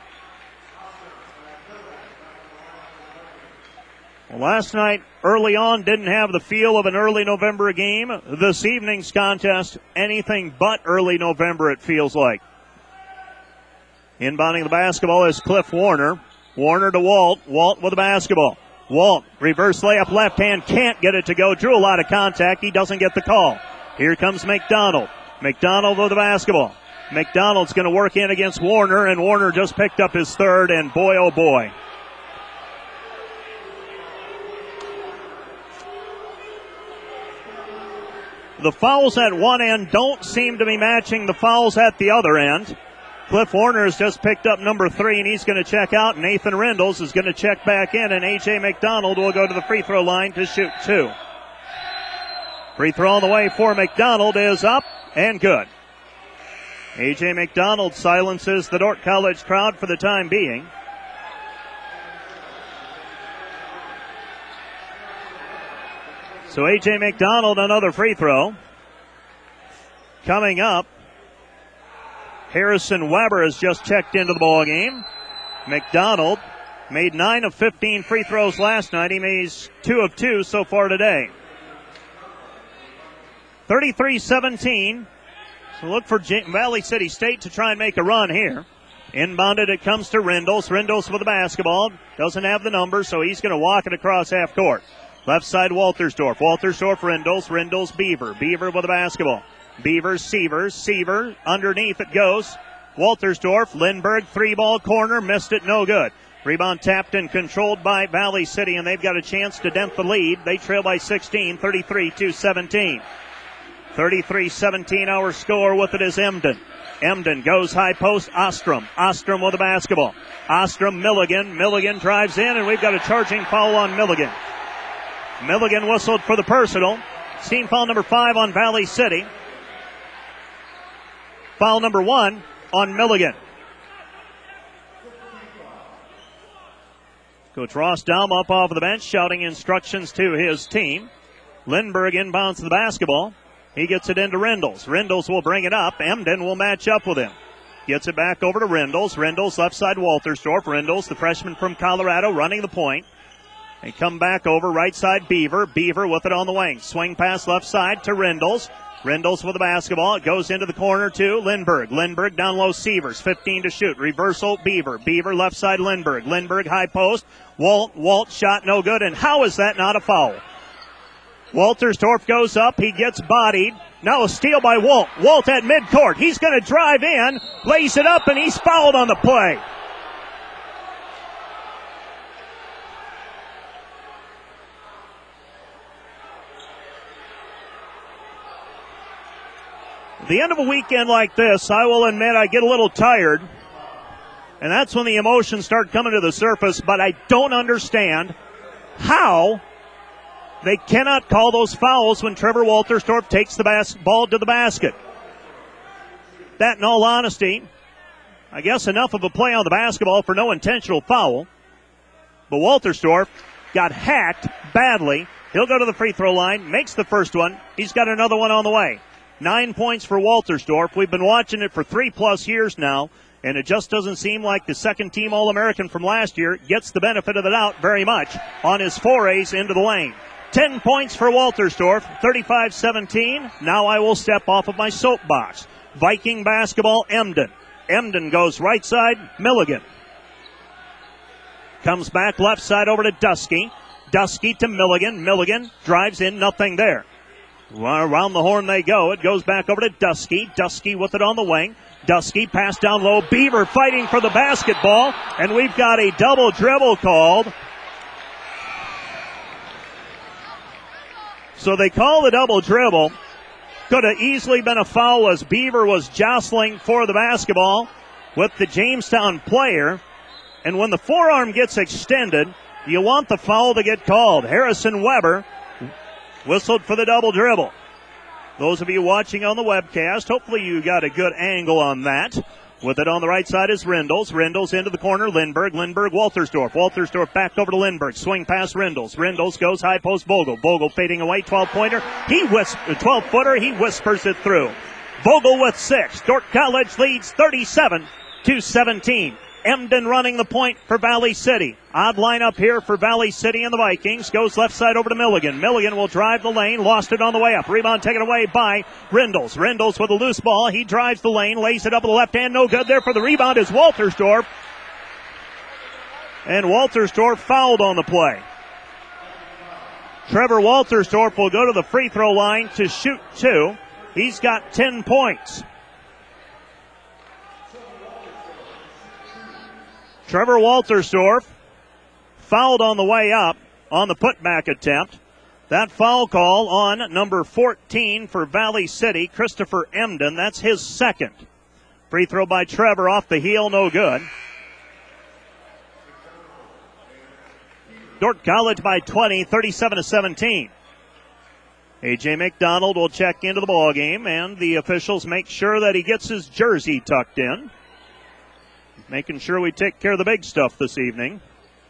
Well, last night, early on, didn't have the feel of an early November game. This evening's contest, anything but early November, it feels like. Inbounding the basketball is Cliff Warner. Warner to Walt. Walt with the basketball. Walt, reverse layup left hand, can't get it to go. Drew a lot of contact. He doesn't get the call. Here comes McDonald. McDonald with the basketball. McDonald's going to work in against Warner, and Warner just picked up his third, and boy, oh boy. The fouls at one end don't seem to be matching the fouls at the other end. Cliff Warner has just picked up number 3, and he's going to check out. Nathan Rindles is going to check back in, and A.J. McDonald will go to the free throw line to shoot 2. Free throw on the way for McDonald is up and good. A.J. McDonald silences the Dordt College crowd for the time being. So A.J. McDonald, another free throw. Coming up, Harrison Weber has just checked into the ball game. McDonald made 9 of 15 free throws last night. He makes 2 of 2 so far today. 33-17. So look for Valley City State to try and make a run here. Inbounded, it comes to Rindles. Rindles with the basketball. Doesn't have the number, so he's going to walk it across half court. Left side, Waltersdorf. Waltersdorf, Rindles. Rindles, Beaver. Beaver with the basketball. Beaver, Seaver. Seaver, underneath it goes. Waltersdorf, Lindbergh, 3-ball corner. Missed it, no good. Rebound tapped and controlled by Valley City, and they've got a chance to dent the lead. They trail by 16, 33-17. 33-17, our score. With it is Emden. Emden goes high post, Ostrom. Ostrom with the basketball. Ostrom, Milligan. Milligan drives in, and we've got a charging foul on Milligan. Milligan whistled for the personal. Team foul number 5 on Valley City. Foul number 1 on Milligan. Coach Ross Daum up off the bench, shouting instructions to his team. Lindbergh inbounds the basketball. He gets it into Rindles. Rindles will bring it up. Emden will match up with him. Gets it back over to Rindles. Rindles left side, Waltersdorf. Rindles, the freshman from Colorado, running the point. They come back over right side, Beaver. Beaver with it on the wing. Swing pass left side to Rindles. Rindles with the basketball. It goes into the corner to Lindbergh. Lindbergh down low, Sievers. 15 to shoot. Reversal, Beaver. Beaver left side, Lindbergh. Lindbergh high post. Walt shot no good. And how is that not a foul? Waltersdorf goes up. He gets bodied. Now a steal by Walt. Walt at midcourt. He's going to drive in, lays it up, and he's fouled on the play. At the end of a weekend like this, I will admit I get a little tired, and that's when the emotions start coming to the surface, but I don't understand how they cannot call those fouls when Trevor Waltersdorf takes the ball to the basket. That, in all honesty, I guess enough of a play on the basketball for no intentional foul. But Waltersdorf got hacked badly. He'll go to the free throw line, makes the first one. He's got another one on the way. 9 points for Waltersdorf. We've been watching it for 3+ years now, and it just doesn't seem like the second team All-American from last year gets the benefit of the doubt very much on his forays into the lane. 10 points for Waltersdorf, 35-17. Now I will step off of my soapbox. Viking basketball, Emden. Emden goes right side, Milligan. Comes back left side over to Dusky. Dusky to Milligan. Milligan drives in, nothing there. Around the horn they go. It goes back over to Dusky. Dusky with it on the wing. Dusky pass down low. Beaver fighting for the basketball. And we've got a double dribble called. So they call the double dribble. Could have easily been a foul as Beaver was jostling for the basketball with the Jamestown player. And when the forearm gets extended, you want the foul to get called. Harrison Weber whistled for the double dribble. Those of you watching on the webcast, hopefully you got a good angle on that. With it on the right side is Rindles. Rindles into the corner, Lindbergh. Lindbergh, Waltersdorf. Waltersdorf back over to Lindbergh. Swing past Rindles. Rindles goes high post Vogel. Vogel fading away, 12-pointer. 12-footer, he whispers it through. Vogel with 6. Dordt College leads 37-17. Emden running the point for Valley City. Odd lineup here for Valley City and the Vikings. Goes left side over to Milligan. Milligan will drive the lane. Lost it on the way up. Rebound taken away by Rindles. Rindles with a loose ball. He drives the lane. Lays it up with the left hand. No good there for the rebound is Waltersdorf. And Waltersdorf fouled on the play. Trevor Waltersdorf will go to the free throw line to shoot 2. He's got 10 points. Trevor Waltersdorf fouled on the way up on the putback attempt. That foul call on number 14 for Valley City, Christopher Emden. That's his second. Free throw by Trevor off the heel, no good. Dordt College by 20, 37-17. A.J. McDonald will check into the ball game, and the officials make sure that he gets his jersey tucked in. Making sure we take care of the big stuff this evening.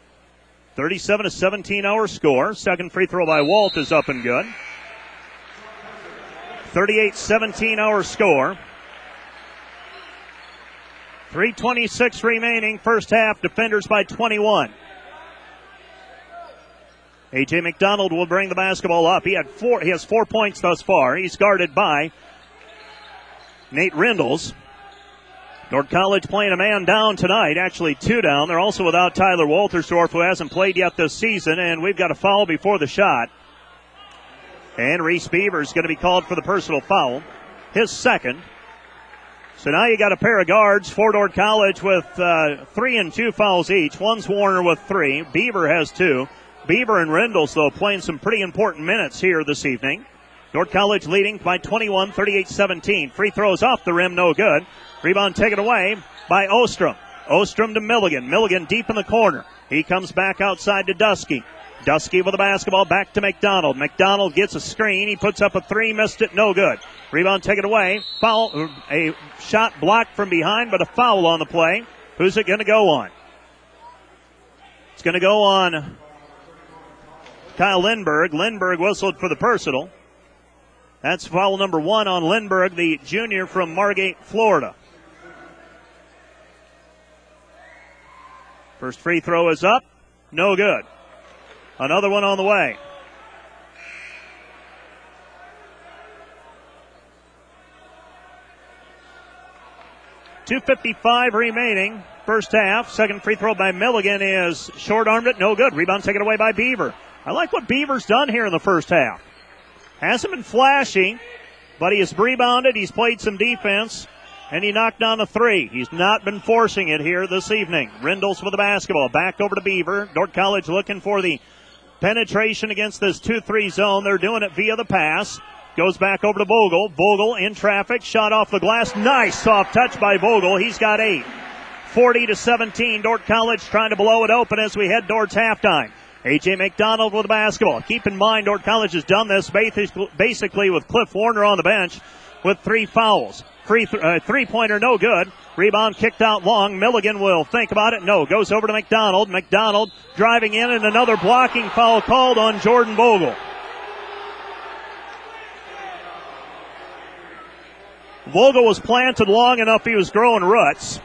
37-17 our score. Second free throw by Walt is up and good. 38-17 our score. 3:26 remaining, first half. Defenders by 21. A.J. McDonald will bring the basketball up. He has 4 points thus far. He's guarded by Nate Rindles. Dordt College playing a man down tonight, actually 2 down. They're also without Tyler Waltersdorf, who hasn't played yet this season, and we've got a foul before the shot. And Reese Beaver's going to be called for the personal foul, his second. So now you got a pair of guards for Dordt College with 3 and 2 fouls each. One's Warner with 3. Beaver has 2. Beaver and Rindles, though, playing some pretty important minutes here this evening. Dordt College leading by 21, 38-17. Free throws off the rim, no good. Rebound taken away by Ostrom. Ostrom to Milligan. Milligan deep in the corner. He comes back outside to Dusky. Dusky with the basketball back to McDonald. McDonald gets a screen. He puts up a 3, missed it, no good. Rebound taken away. Foul, a shot blocked from behind, but a foul on the play. Who's it going to go on? It's going to go on Kyle Lindberg. Lindberg whistled for the personal. That's foul number 1 on Lindberg, the junior from Margate, Florida. First free throw is up. No good. Another one on the way. .255 remaining. First half. Second free throw by Milligan is short-armed it. No good. Rebound taken away by Beaver. I like what Beaver's done here in the first half. Hasn't been flashy, but he has rebounded. He's played some defense, and he knocked down a 3. He's not been forcing it here this evening. Rindles with the basketball. Back over to Beaver. Dordt College looking for the penetration against this 2-3 zone. They're doing it via the pass. Goes back over to Vogel. Vogel in traffic. Shot off the glass. Nice soft touch by Vogel. He's got 8. 40-17. Dordt College trying to blow it open as we head towards halftime. A.J. McDonald with the basketball. Keep in mind, Dordt College has done this basically with Cliff Warner on the bench with 3 fouls. Three-pointer no good. Rebound kicked out long. Milligan will think about it. No, goes over to McDonald. McDonald driving in, and another blocking foul called on Jordan Vogel. Vogel was planted long enough he was growing roots.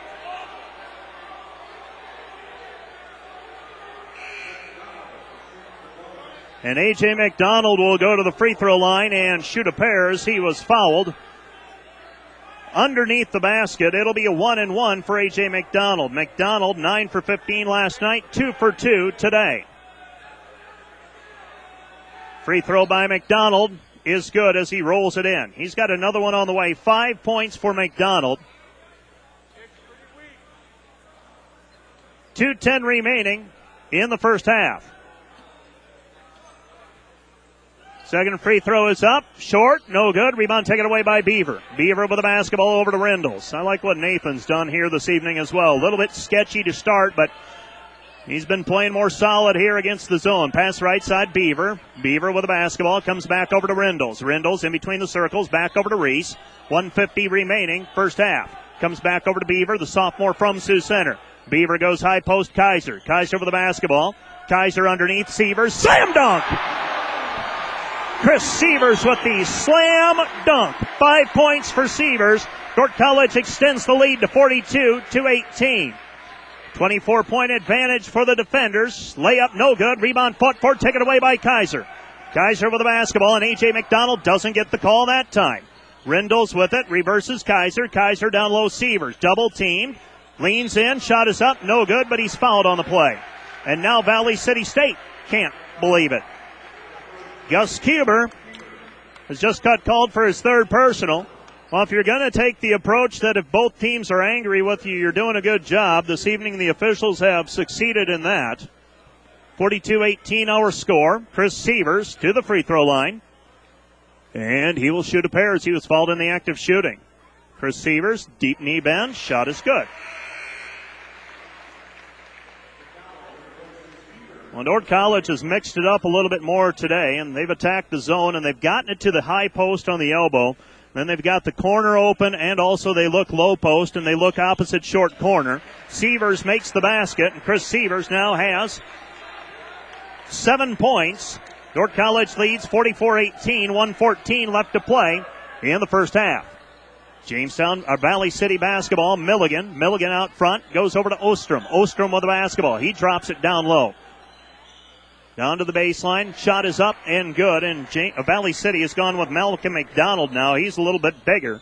And A.J. McDonald will go to the free throw line and shoot a pair as he was fouled underneath the basket. It'll be a 1-and-1 for A.J. McDonald. McDonald 9 for 15 last night, 2 for 2 today. Free throw by McDonald is good as he rolls it in. He's got another one on the way. 5 points for McDonald. 2:10 remaining in the first half. Second free throw is up. Short. No good. Rebound taken away by Beaver. Beaver with the basketball over to Rindles. I like what Nathan's done here this evening as well. A little bit sketchy to start, but he's been playing more solid here against the zone. Pass right side, Beaver. Beaver with the basketball. Comes back over to Rindles. Rindles in between the circles. Back over to Reese. 1:50 remaining. First half. Comes back over to Beaver, the sophomore from Sioux Center. Beaver goes high post, Kaiser. Kaiser with the basketball. Kaiser underneath. Sievers. Slam dunk! Chris Sievers with the slam dunk. 5 points for Sievers. Dordt College extends the lead to 42-18. 24-point advantage for the defenders. Layup no good. Rebound fought for, taken away by Kaiser. Kaiser with the basketball, and A.J. McDonald doesn't get the call that time. Rindles with it, reverses Kaiser. Kaiser down low, Sievers. Double teamed. Leans in, shot is up, no good, but he's fouled on the play. And now Valley City State can't believe it. Gus Kuber has just got called for his 3rd personal. Well, if you're going to take the approach that if both teams are angry with you, you're doing a good job, this evening the officials have succeeded in that. 42-18 our score. Chris Sievers to the free throw line. And he will shoot a pair as he was fouled in the act of shooting. Chris Sievers, deep knee bend, shot is good. Well, Dordt College has mixed it up a little bit more today, and they've attacked the zone, and they've gotten it to the high post on the elbow. Then they've got the corner open, and also they look low post, and they look opposite short corner. Sievers makes the basket, and Chris Sievers now has 7 points. Dordt College leads 44-18, 1:14 left to play in the first half. Jamestown, Valley City basketball, Milligan. Milligan out front, goes over to Ostrom. Ostrom with the basketball. He drops it down low. Down to the baseline. Shot is up and good. And Valley City has gone with Malcolm McDonald now. He's a little bit bigger.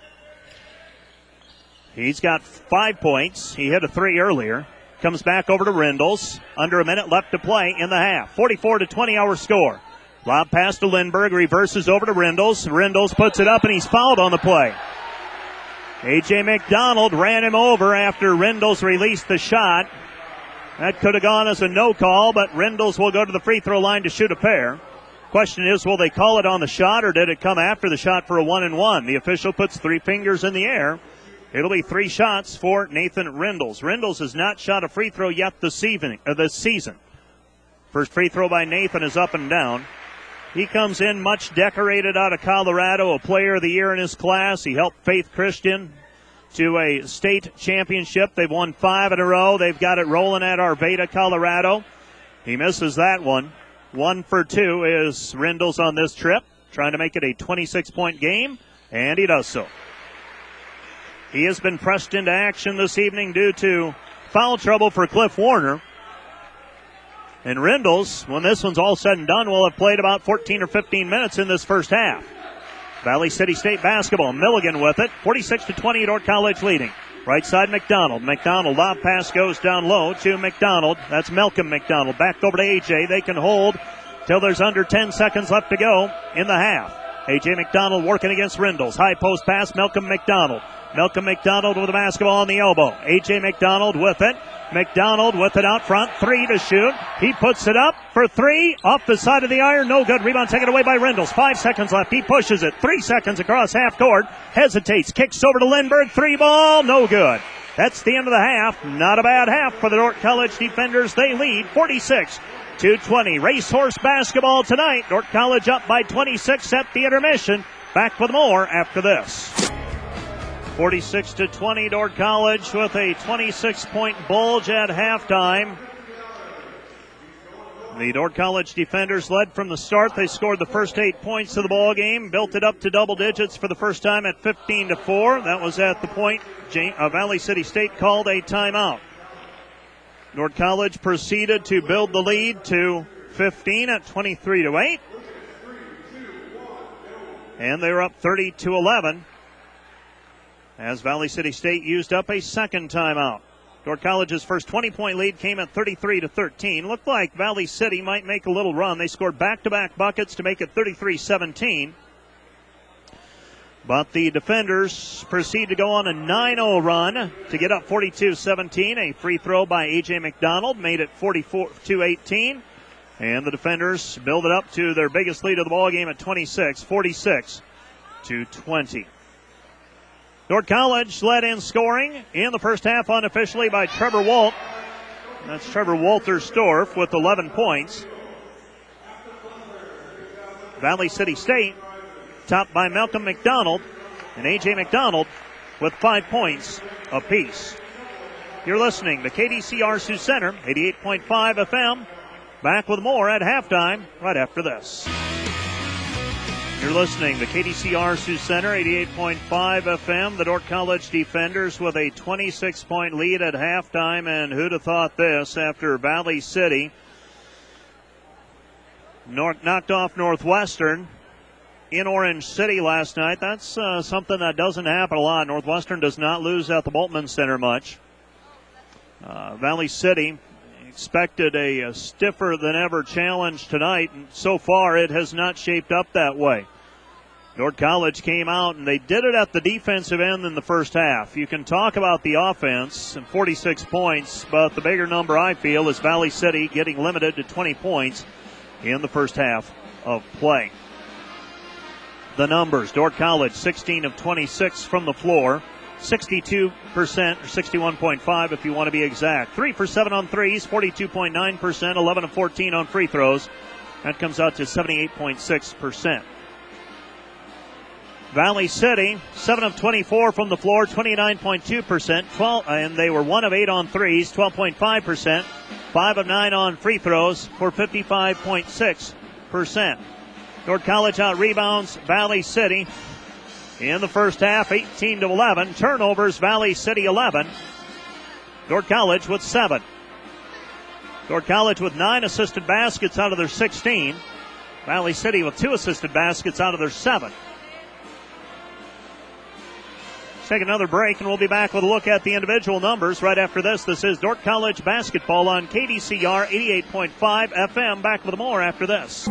He's got 5 points. He hit a 3 earlier. Comes back over to Rindles. Under a minute left to play in the half. 44-20 our score. Lob pass to Lindbergh. Reverses over to Rindles. Rindles puts it up and he's fouled on the play. A.J. McDonald ran him over after Rindles released the shot. That could have gone as a no call, but Rindles will go to the free throw line to shoot a pair. Question is, will they call it on the shot or did it come after the shot for a 1-and-1? The official puts 3 fingers in the air. It'll be 3 shots for Nathan Rindles. Rindles has not shot a free throw yet this season. First free throw by Nathan is up and down. He comes in much decorated out of Colorado, a player of the year in his class. He helped Faith Christian to a state championship. They've won 5 in a row. They've got it rolling at Arvada, Colorado. He misses that one. 1 for 2 is Rindles on this trip, trying to make it a 26-point game, and he does so. He has been pressed into action this evening due to foul trouble for Cliff Warner. And Rindles, when this one's all said and done, will have played about 14 or 15 minutes in this first half. Valley City State basketball. Milligan with it. 46-20, Dordt College leading. Right side, McDonald. McDonald, lob pass goes down low to McDonald. That's Malcolm McDonald. Back over to A.J. They can hold till there's under 10 seconds left to go in the half. A.J. McDonald working against Rindles. High post pass, Malcolm McDonald. Malcolm McDonald with the basketball on the elbow. A.J. McDonald with it. McDonald with it out front. 3 to shoot. He puts it up for 3. Off the side of the iron. No good. Rebound taken away by Rindles. 5 seconds left. He pushes it. 3 seconds across half court. Hesitates. Kicks over to Lindbergh. 3 ball. No good. That's the end of the half. Not a bad half for the Dordt College defenders. They lead 46-20. Racehorse basketball tonight. Dordt College up by 26 at the intermission. Back with more after this. 46-20, Dordt College with a 26-point bulge at halftime. The Dordt College defenders led from the start. They scored the first 8 points of the ball game, built it up to double digits for the first time at 15-4. That was at the point Valley City State called a timeout. Dordt College proceeded to build the lead to 15 at 23-8. And they were up 30-11. As Valley City State used up a second timeout. Dordt College's first 20-point lead came at 33-13. Looked like Valley City might make a little run. They scored back-to-back buckets to make it 33-17. But the defenders proceed to go on a 9-0 run to get up 42-17. A free throw by A.J. McDonald made it 44-18. And the defenders build it up to their biggest lead of the ball game at 26, 46-20. Dordt College led in scoring in the first half unofficially by Trevor Walt. That's Trevor Waltersdorf with 11 points. Valley City State topped by Malcolm McDonald and A.J. McDonald with 5 points apiece. You're listening to KDCR Sioux Center, 88.5 FM. Back with more at halftime right after this. You're listening to KDCR Sioux Center, 88.5 FM. The Dordt College defenders with a 26-point lead at halftime. And who'd have thought this after Valley City knocked off Northwestern in Orange City last night. That's something that doesn't happen a lot. Northwestern does not lose at the Bultman Center much. Valley City expected a stiffer than ever challenge tonight, and so far it has not shaped up that way. Dordt College came out and they did it at the defensive end in the first half. You can talk about the offense and 46 points, but the bigger number I feel is Valley City getting limited to 20 points in the first half of play. The numbers: Dordt College 16 of 26 from the floor, 62%, or 61.5 if you want to be exact. 3 for 7 on threes, 42.9%, 11 of 14 on free throws. That comes out to 78.6%. Valley City, 7 of 24 from the floor, 29.2%, and they were 1 of 8 on threes, 12.5%, 5 of 9 on free throws for 55.6%. Dordt College out rebounds Valley City in the first half, 18-11. Turnovers, Valley City 11. Dordt College with 7. Dordt College with 9 assisted baskets out of their 16. Valley City with 2 assisted baskets out of their 7. Let's take another break, and we'll be back with a look at the individual numbers right after this. This is Dordt College basketball on KDCR 88.5 FM. Back with more after this.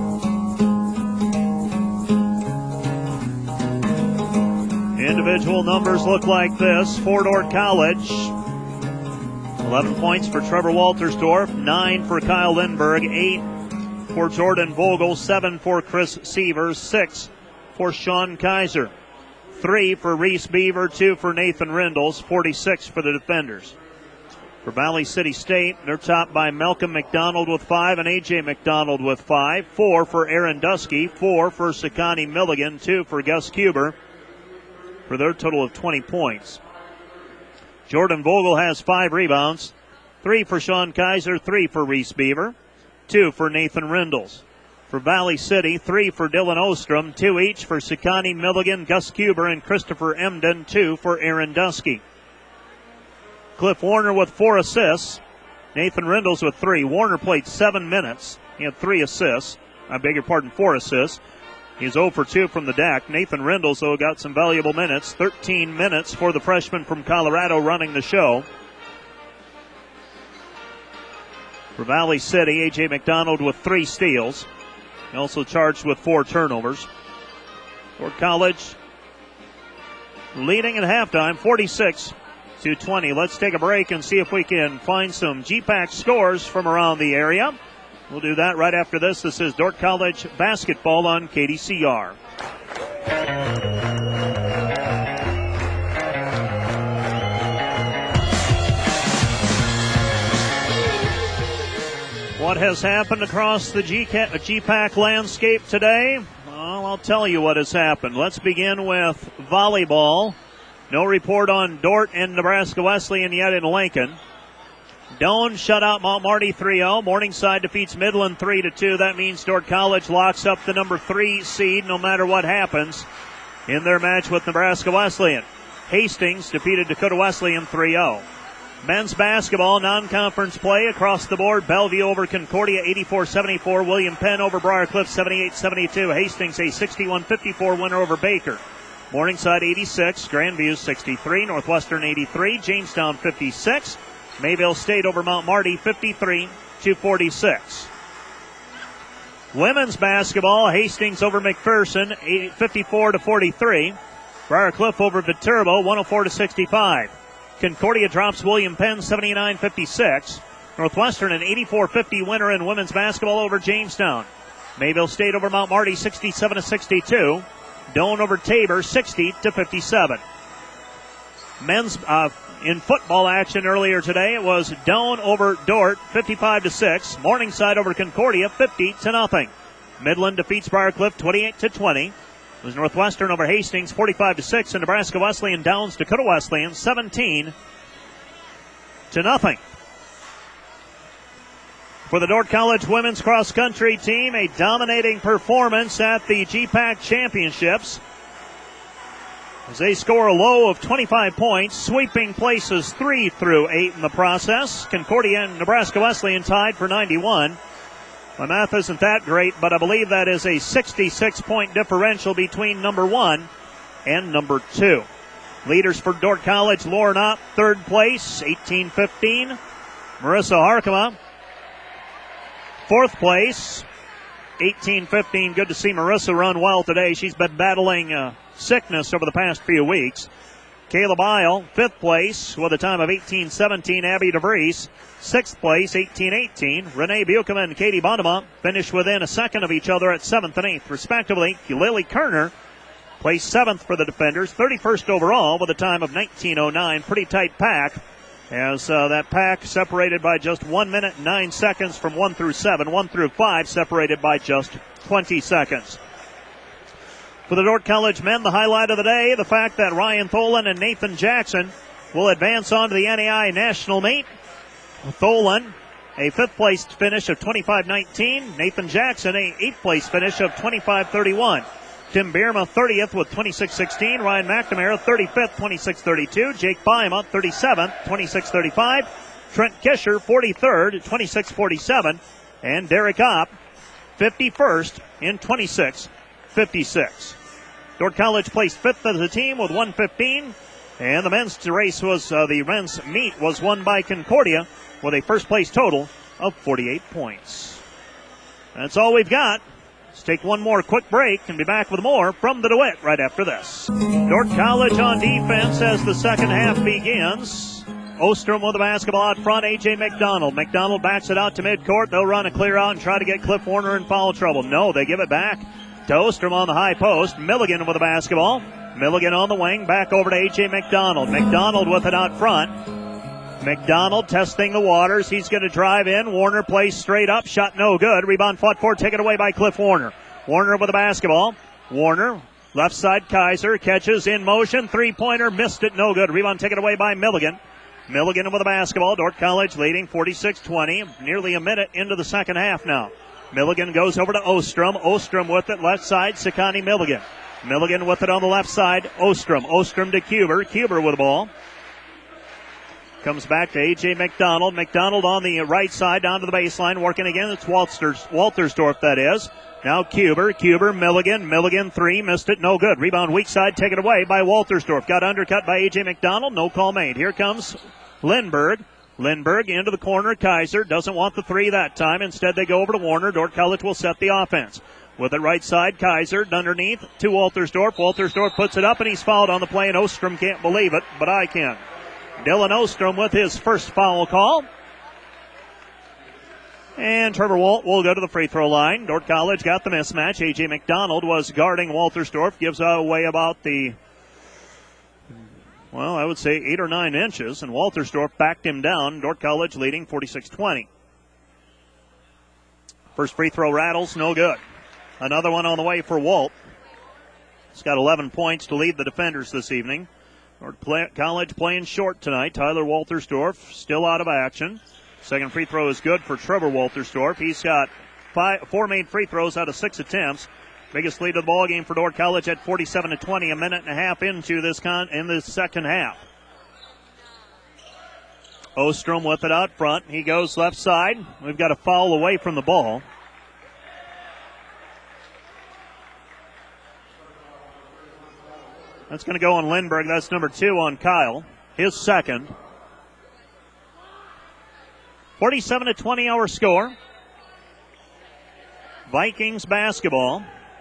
Individual numbers look like this for Dordt College. 11 points for Trevor Waltersdorf, 9 for Kyle Lindberg, 8 for Jordan Vogel, 7 for Chris Sievers, 6 for Sean Kaiser, 3 for Reese Beaver, 2 for Nathan Rindles, 46 for the defenders. For Valley City State, they're topped by Malcolm McDonald with 5 and A.J. McDonald with 5, 4 for Aaron Dusky, 4 for Sakani Milligan, 2 for Gus Kuber, for their total of 20 points. Jordan Vogel has 5 rebounds, 3 for Sean Kaiser, 3 for Reese Beaver, 2 for Nathan Rindles. For Valley City, 3 for Dylan Ostrom, 2 each for Sakani Milligan, Gus Kuber, and Christopher Emden, 2 for Aaron Dusky. Cliff Warner with 4 assists, Nathan Rindles with 3. Warner played 7 minutes. He had 3 assists. 4 assists. He's 0 for 2 from the deck. Nathan Rindles, though, got some valuable minutes. 13 minutes for the freshman from Colorado running the show. For Valley City, A.J. McDonald with 3 steals. He also charged with 4 turnovers. Dordt College leading at halftime, 46-20. Let's take a break and see if we can find some GPAC scores from around the area. We'll do that right after this. This is Dordt College basketball on KDCR. What has happened across the GPAC landscape today? Well, I'll tell you what has happened. Let's begin with volleyball. No report on Dordt and Nebraska Wesleyan yet in Lincoln. Doane shut out Mount Marty 3-0. Morningside defeats Midland 3-2. That means Dordt College locks up the number 3 seed no matter what happens in their match with Nebraska Wesleyan. Hastings defeated Dakota Wesleyan 3-0. Men's basketball, non-conference play across the board. Bellevue over Concordia 84-74. William Penn over Briarcliff 78-72. Hastings a 61-54 winner over Baker. Morningside 86. Grandview 63. Northwestern 83. Jamestown 56. Mayville State over Mount Marty 53-46. Women's basketball, Hastings over McPherson 54-43. Briarcliff over Viterbo 104-65. Concordia drops William Penn 79-56. Northwestern an 84-50 winner in women's basketball over Jamestown. Mayville State over Mount Marty 67-62. Doane over Tabor 60-57. Men's in football action earlier today, it was Doane over Dordt 55-6. Morningside over Concordia 50-0. Midland defeats Briarcliff 28-20. It was Northwestern over Hastings 45-6, and Nebraska Wesleyan downs Dakota Wesleyan 17-0. For the Dordt College women's cross country team, a dominating performance at the GPAC championships as they score a low of 25 points, sweeping places 3 through 8 in the process. Concordia and Nebraska Wesleyan tied for 91. My math isn't that great, but I believe that is a 66-point differential between number 1 and number 2. Leaders for Dordt College, Lauren Opp, 3rd place, 18-15. Marissa Harkema, 4th place, 18-15. Good to see Marissa run well today. She's been battling sickness over the past few weeks. Caleb Isle, 5th place with a time of 18-17. Abby DeVries, 6th place, 18-18. Renee Bucham and Katie Bondema finished within a second of each other at 7th and 8th, respectively. Lily Kerner Placed 7th for the defenders, 31st overall with a time of 19:09. Pretty tight pack, as that pack separated by just 1 minute and 9 seconds from 1 through 7. 1 through 5 separated by just 20 seconds. For the Dordt College men, the highlight of the day, the fact that Ryan Tholen and Nathan Jackson will advance on to the NAI National Meet. Tholen, a 5th place finish of 25:19. Nathan Jackson, a 8th place finish of 25:31. Tim Bierma 30th with 26:16. Ryan McNamara 35th, 26:32. Jake Bima 37th, 26:35. Trent Kisher 43rd, 26:47. And Derek Opp 51st in 26:56. Dordt College placed 5th as a team with 1:15. And the men's meet was won by Concordia with a first place total of 48 points. That's all we've got. Let's take one more quick break and be back with more from the DeWitt right after this. Dordt College on defense as the second half begins. Ostrom with the basketball out front, A.J. McDonald. McDonald backs it out to midcourt. They'll run a clear out and try to get Cliff Warner in foul trouble. No, they give it back to Ostrom on the high post. Milligan with the basketball. Milligan on the wing, back over to A.J. McDonald. McDonald with it out front. McDonald testing the waters. He's going to drive in. Warner plays straight up. Shot no good. Rebound fought for, taken away by Cliff Warner. Warner with the basketball. Warner, left side Kaiser, catches in motion. Three-pointer, missed it, no good. Rebound taken away by Milligan. Milligan with the basketball. Dordt College leading 46-20. Nearly a minute into the second half now. Milligan goes over to Ostrom. Ostrom with it, left side, Sakani Milligan. Milligan with it on the left side, Ostrom. Ostrom to Kuber. Kuber with the ball. Comes back to A.J. McDonald. McDonald on the right side down to the baseline. Working again. It's Waltersdorf, that is. Now Kuber. Kuber, Milligan. Milligan three. Missed it. No good. Rebound weak side. Taken away by Waltersdorf. Got undercut by A.J. McDonald. No call made. Here comes Lindbergh. Lindbergh into the corner. Kaiser doesn't want the three that time. Instead, they go over to Warner. Dordt College will set the offense. With it right side, Kaiser underneath to Waltersdorf. Waltersdorf puts it up, and he's fouled on the play, and Ostrom can't believe it, but I can. Dylan Ostrom with his first foul call. And Trevor Walt will go to the free throw line. Dordt College got the mismatch. A.J. McDonald was guarding Waltersdorf. Gives away about I would say 8 or 9 inches, and Waltersdorf backed him down. Dordt College leading 46-20. First free throw rattles, no good. Another one on the way for Walt. He's got 11 points to lead the defenders this evening. Dordt College playing short tonight. Tyler Waltersdorf still out of action. Second free throw is good for Trevor Waltersdorf. He's got 4 made free throws out of 6 attempts. Biggest lead of the ball game for Dordt College at 47-20. A minute and a half into this in the second half. Ostrom with it out front. He goes left side. We've got a foul away from the ball. That's going to go on Lindbergh. That's number 2 on Kyle. His second. 47-20 our score. Vikings basketball.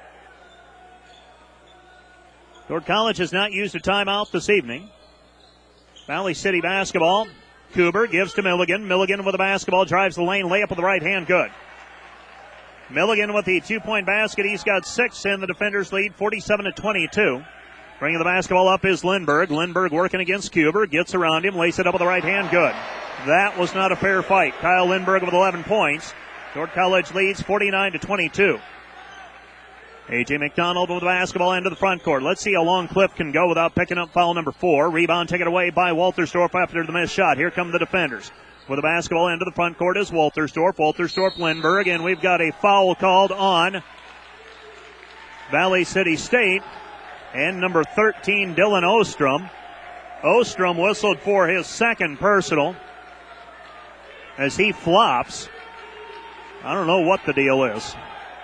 Dordt College has not used a timeout this evening. Valley City basketball. Kuber gives to Milligan. Milligan with the basketball, drives the lane, layup with the right hand, good. Milligan with the 2-point basket. He's got 6 in the defenders lead, 47-22. Bringing the basketball up is Lindbergh. Lindbergh working against Kuber. Gets around him. Lays it up with the right hand. Good. That was not a fair fight. Kyle Lindbergh with 11 points. Dordt College leads 49-22. A.J. McDonald with the basketball into the front court. Let's see how long Cliff can go without picking up foul number 4. Rebound taken away by Waltersdorf after the missed shot. Here come the defenders. With the basketball into the front court is Waltersdorf. Waltersdorf, Lindbergh. And we've got a foul called on Valley City State. And number 13, Dylan Ostrom. Ostrom whistled for his second personal as he flops. I don't know what the deal is.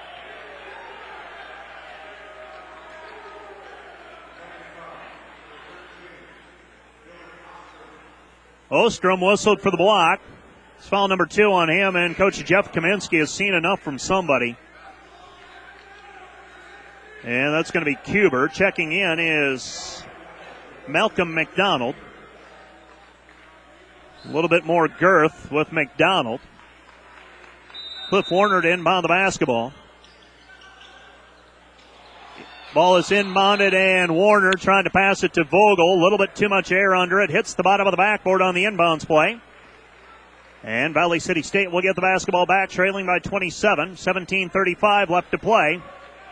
Ostrom whistled for the block. It's foul number 2 on him, and Coach Jeff Kaminsky has seen enough from somebody. And that's going to be Kuber. Checking in is Malcolm McDonald. A little bit more girth with McDonald. Cliff Warner to inbound the basketball. Ball is inbounded, and Warner trying to pass it to Vogel. A little bit too much air under it. Hits the bottom of the backboard on the inbounds play. And Valley City State will get the basketball back, trailing by 27. 17:35 left to play.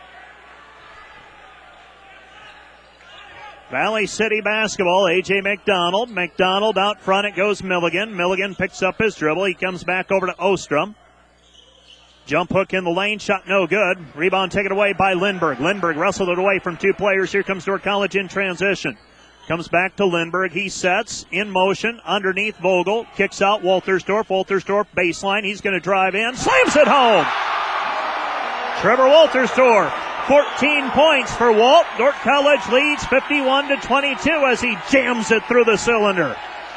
Valley City basketball, A.J. McDonald. McDonald out front, it goes Milligan. Milligan picks up his dribble. He comes back over to Ostrom. Jump hook in the lane, shot no good. Rebound taken away by Lindbergh. Lindbergh wrestled it away from two players. Here comes Dordt College in transition. Comes back to Lindbergh. He sets in motion underneath Vogel. Kicks out Waltersdorf. Waltersdorf baseline. He's going to drive in. Slams it home. Trevor Waltersdorf. 14 points for Walt. Dordt College leads 51-22 as he jams it through the cylinder.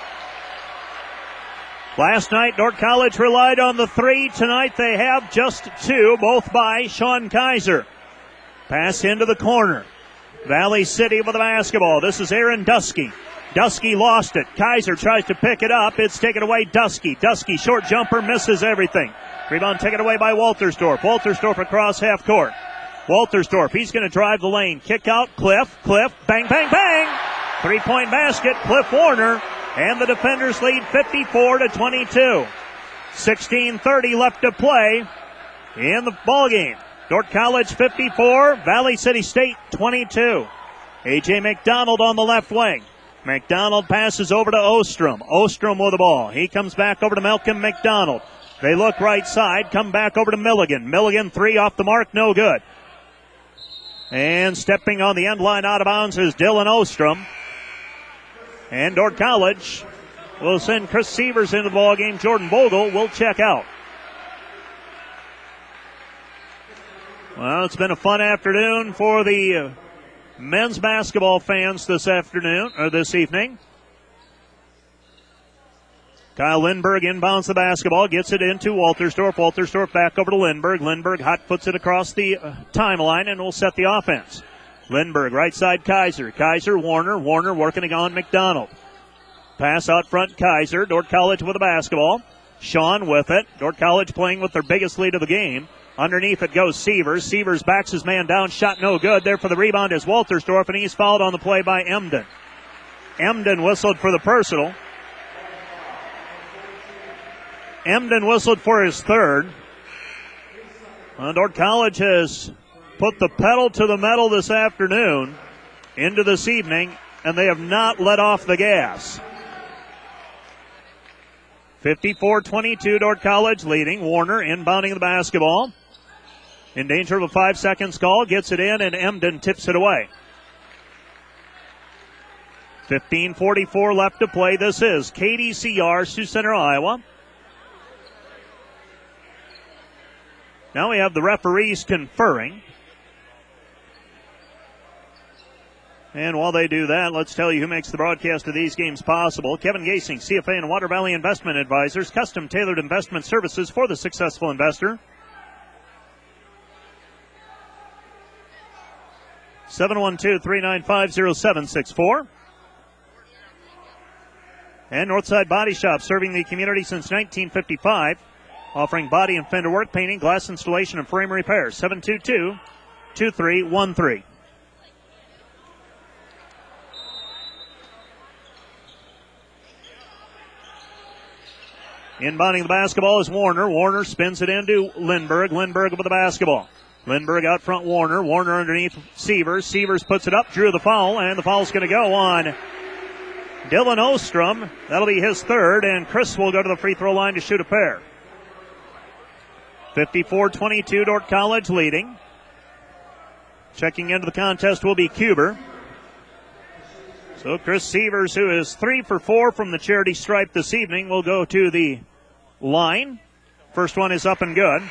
Last night, Dordt College relied on the three. Tonight they have just two, both by Sean Kaiser. Pass into the corner. Valley City with the basketball. This is Aaron Dusky. Dusky lost it. Kaiser tries to pick it up. It's taken away Dusky. Dusky, short jumper, misses everything. Rebound taken away by Waltersdorf. Waltersdorf across half court. Waltersdorf, he's going to drive the lane. Kick out, Cliff. Cliff, bang, bang, bang. 3-point basket, Cliff Warner. And the defenders lead 54-22. 16:30 left to play in the ballgame. Dordt College 54, Valley City State 22. A.J. McDonald on the left wing. McDonald passes over to Ostrom. Ostrom with the ball. He comes back over to Malcolm McDonald. They look right side, come back over to Milligan. Milligan, three off the mark, no good. And stepping on the end line out of bounds is Dylan Ostrom. And Dordt College will send Chris Sievers into the ballgame. Jordan Vogel will check out. Well, it's been a fun afternoon for the men's basketball fans this evening. Kyle Lindbergh inbounds the basketball, gets it into Waltersdorf. Waltersdorf back over to Lindbergh. Lindbergh hot puts it across the timeline and will set the offense. Lindbergh, right side Kaiser. Kaiser, Warner. Warner working on McDonald. Pass out front, Kaiser. Dordt College with the basketball. Sean with it. Dordt College playing with their biggest lead of the game. Underneath it goes Sievers. Sievers backs his man down. Shot no good. There for the rebound is Waltersdorf, and he's fouled on the play by Emden. Emden whistled for the personal. Emden whistled for his third. Dordt College has put the pedal to the metal this afternoon into this evening, and they have not let off the gas. 54-22, Dordt College leading. Warner inbounding the basketball. In danger of a 5 seconds call, gets it in, and Emden tips it away. 15:44 left to play. This is KDCR, Sioux Center, Iowa. Now we have the referees conferring. And while they do that, let's tell you who makes the broadcast of these games possible. Kevin Gasing, CFA and Water Valley Investment Advisors, custom tailored investment services for the successful investor. 712-395-0764. And Northside Body Shop, serving the community since 1955, offering body and fender work, painting, glass installation, and frame repair. 722-2313. Inbounding the basketball is Warner. Warner spins it into Lindbergh. Lindbergh with the basketball. Lindbergh out front, Warner. Warner underneath Sievers. Sievers puts it up, drew the foul, and the foul's going to go on Dylan Ostrom. That'll be his third, and Chris will go to the free throw line to shoot a pair. 54-22, Dordt College leading. Checking into the contest will be Kuber. So Chris Sievers, who is 3 for 4 from the charity stripe this evening, will go to the line. First one is up and good.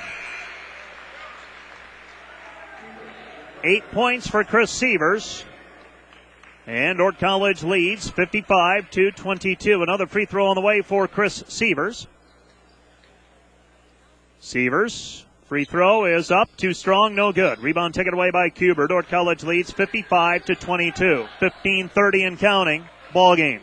8 points for Chris Sievers. And Dordt College leads 55-22. Another free throw on the way for Chris Sievers. Sievers, free throw is up, too strong, no good. Rebound taken away by Kuber. Dordt College leads 55-22. 15:30 and counting, ball game.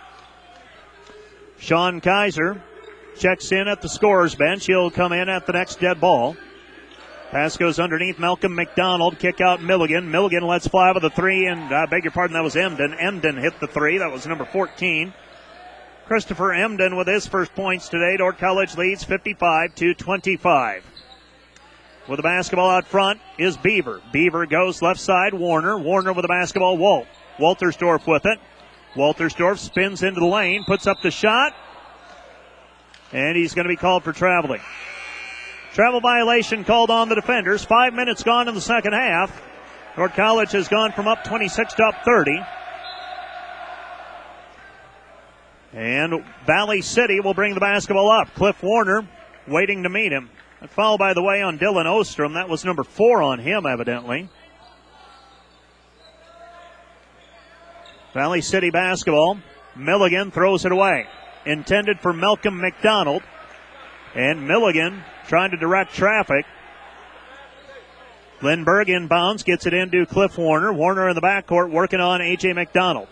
Sean Kaiser checks in at the scorer's bench. He'll come in at the next dead ball. Pass goes underneath Malcolm McDonald. Kick out Milligan. Milligan lets fly with a three, and I beg your pardon, that was Emden. Emden hit the three. That was number 14. Christopher Emden with his first points today. Dordt College leads 55-25. With the basketball out front is Beaver. Beaver goes left side. Warner. Warner with the basketball. Waltersdorf with it. Waltersdorf spins into the lane, puts up the shot, and he's going to be called for traveling. Travel violation called on the defenders. 5 minutes gone in the second half. Dordt College has gone from up 26 to up 30. And Valley City will bring the basketball up. Cliff Warner waiting to meet him. A foul, by the way, on Dylan Ostrom. That was number 4 on him, evidently. Valley City basketball. Milligan throws it away. Intended for Malcolm McDonald. And Milligan trying to direct traffic. Lindbergh inbounds, gets it into Cliff Warner. Warner in the backcourt working on A.J. McDonald.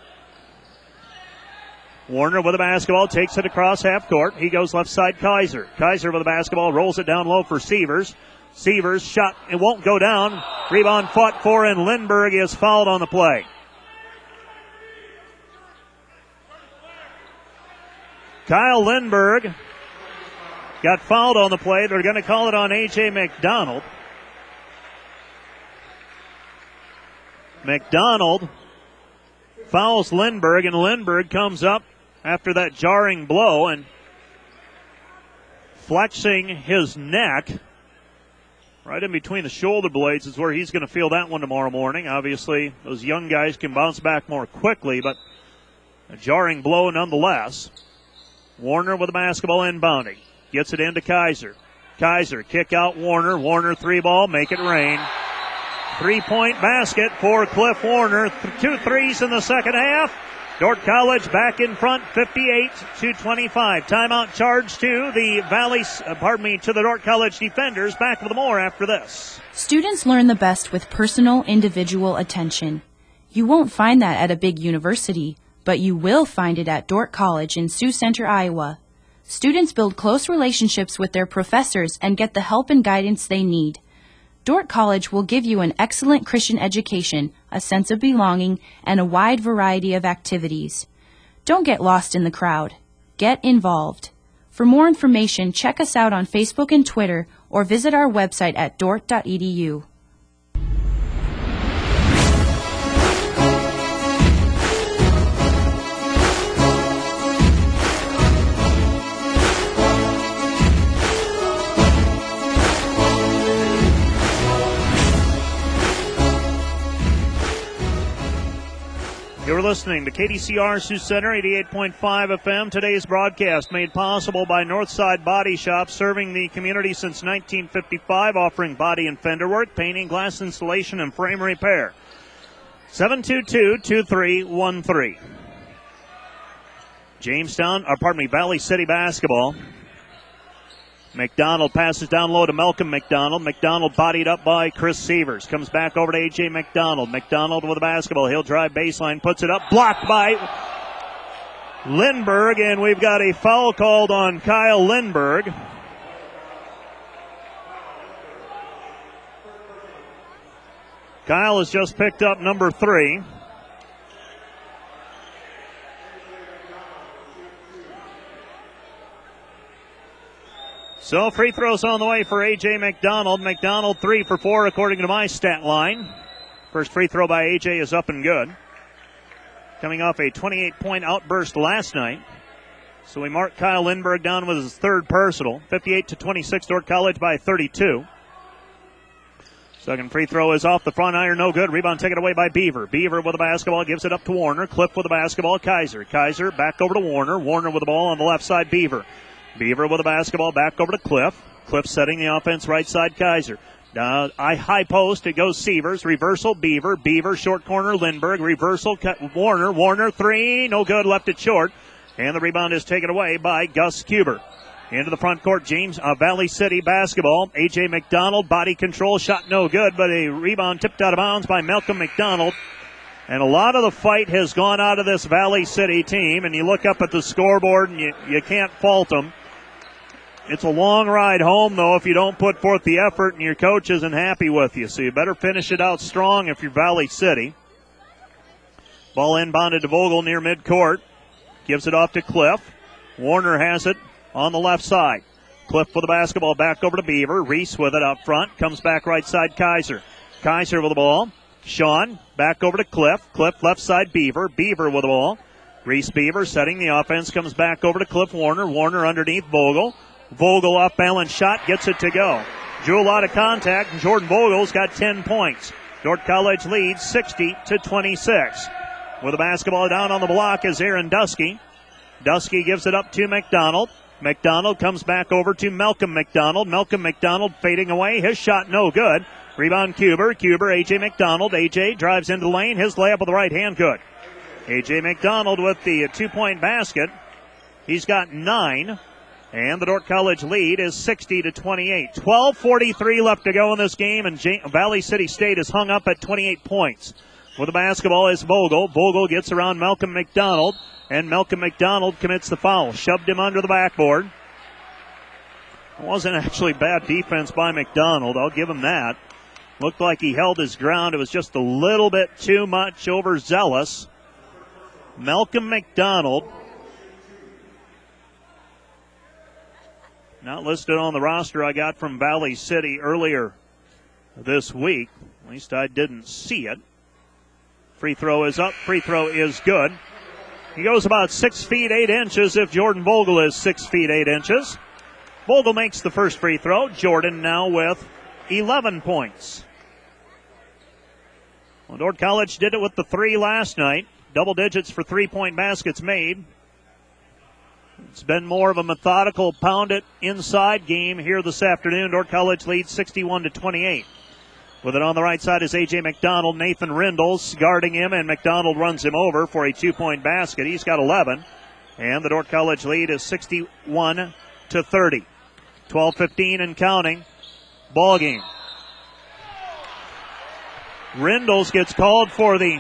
Warner with the basketball, takes it across half court. He goes left side, Kaiser. Kaiser with the basketball, rolls it down low for Severs. Severs shot, it won't go down. Rebound fought for, and Lindbergh is fouled on the play. Kyle Lindbergh got fouled on the play. They're going to call it on A.J. McDonald. McDonald fouls Lindbergh, and Lindbergh comes up after that jarring blow and flexing his neck right in between the shoulder blades is where he's going to feel that one tomorrow morning. Obviously, those young guys can bounce back more quickly, but a jarring blow nonetheless. Warner with the basketball inbounding. Gets it into Kaiser. Kaiser kick out Warner. Warner three ball, make it rain. 3-point basket for Cliff Warner. 2 threes in the second half. Dordt College back in front, 58-25. Timeout charge to the Dordt College defenders. Back with more after this. Students learn the best with personal, individual attention. You won't find that at a big university, but you will find it at Dordt College in Sioux Center, Iowa. Students build close relationships with their professors and get the help and guidance they need. Dordt College will give you an excellent Christian education, a sense of belonging, and a wide variety of activities. Don't get lost in the crowd. Get involved. For more information, check us out on Facebook and Twitter or visit our website at dordt.edu. You're listening to KDCR Sioux Center, 88.5 FM. Today's broadcast made possible by Northside Body Shop, serving the community since 1955, offering body and fender work, painting, glass installation, and frame repair. 722-2313. Valley City basketball. McDonald passes down low to Malcolm McDonald. McDonald bodied up by Chris Severs. Comes back over to A.J. McDonald. McDonald with the basketball. He'll drive baseline, puts it up. Blocked by Lindbergh, and we've got a foul called on Kyle Lindbergh. Kyle has just picked up number 3. So free throws on the way for A.J. McDonald. McDonald 3 for 4 according to my stat line. First free throw by A.J. is up and good. Coming off a 28-point outburst last night. So we mark Kyle Lindbergh down with his third personal. 58-26, Dordt College by 32. Second free throw is off the front iron, no good. Rebound taken away by Beaver. Beaver with the basketball, gives it up to Warner. Cliff with the basketball, Kaiser. Kaiser back over to Warner. Warner with the ball on the left side, Beaver. Beaver with the basketball back over to Cliff. Cliff setting the offense right side, Kaiser. High post, it goes Severs. Reversal, Beaver. Beaver, short corner, Lindbergh. Reversal, Warner. Warner, 3, no good, left it short. And the rebound is taken away by Gus Kuber. Into the front court, Valley City basketball. A.J. McDonald, body control, shot no good, but a rebound tipped out of bounds by Malcolm McDonald. And a lot of the fight has gone out of this Valley City team, and you look up at the scoreboard and you can't fault them. It's a long ride home, though, if you don't put forth the effort and your coach isn't happy with you. So you better finish it out strong if you're Valley City. Ball inbounded to Vogel near midcourt. Gives it off to Cliff. Warner has it on the left side. Cliff with the basketball back over to Beaver. Reese with it up front. Comes back right side Kaiser. Kaiser with the ball. Sean back over to Cliff. Cliff left side Beaver. Beaver with the ball. Reese Beaver setting the offense. Comes back over to Cliff Warner. Warner underneath Vogel. Vogel off balance shot. Gets it to go. Drew a lot of contact. And Jordan Vogel's got 10 points. Dordt College leads 60-26. With the basketball down on the block is Aaron Dusky. Dusky gives it up to McDonald. McDonald comes back over to Malcolm McDonald. Malcolm McDonald fading away. His shot no good. Rebound Cuber. A.J. McDonald. A.J. drives into the lane. His layup with the right hand good. A.J. McDonald with the 2-point basket. He's got 9. And the Dordt College lead is 60-28. 12:43 left to go in this game, and Valley City State is hung up at 28 points. With the basketball is Vogel. Vogel gets around Malcolm McDonald, and Malcolm McDonald commits the foul. Shoved him under the backboard. It wasn't actually bad defense by McDonald. I'll give him that. Looked like he held his ground. It was just a little bit too much overzealous. Malcolm McDonald, not listed on the roster I got from Valley City earlier this week. At least I didn't see it. Free throw is up. Free throw is good. He goes about 6 feet 8 inches if Jordan Vogel is 6 feet 8 inches. Vogel makes the first free throw. Jordan now with 11 points. Well, Dordt College did it with the 3 last night. Double digits for 3-point baskets made. It's been more of a methodical pound-it-inside game here this afternoon. Dordt College leads 61-28. With it on the right side is A.J. McDonald. Nathan Rindles guarding him, and McDonald runs him over for a 2-point basket. He's got 11. And the Dordt College lead is 61-30. 12:15 and counting. Ball game. Rindles gets called for the...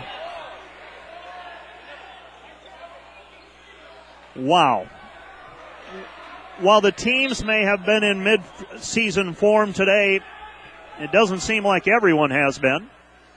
Wow. While the teams may have been in mid-season form today, it doesn't seem like everyone has been.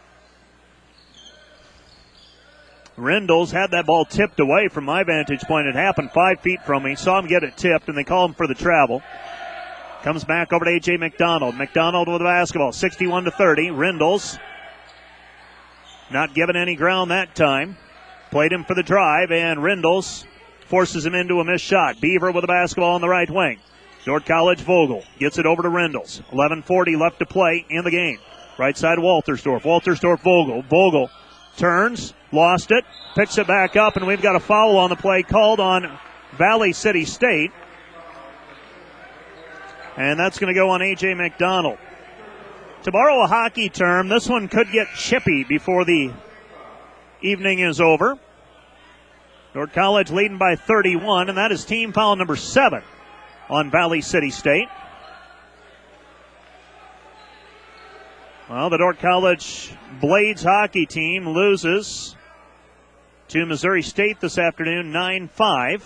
Rindles had that ball tipped away from my vantage point. It happened 5 feet from me. Saw him get it tipped, and they call him for the travel. Comes back over to A.J. McDonald. McDonald with the basketball, 61-30. Rindles not given any ground that time. Played him for the drive, and Rindles forces him into a missed shot. Beaver with the basketball on the right wing. Dordt College Vogel gets it over to Rindles. 11:40 left to play in the game. Right side Waltersdorf. Waltersdorf Vogel. Vogel turns, lost it, picks it back up, and we've got a foul on the play called on Valley City State. And that's going to go on A.J. McDonald. To borrow a hockey term, this one could get chippy before the evening is over. Dordt College leading by 31, and that is team foul number 7 on Valley City State. Well, the Dordt College Blades hockey team loses to Missouri State this afternoon, 9-5.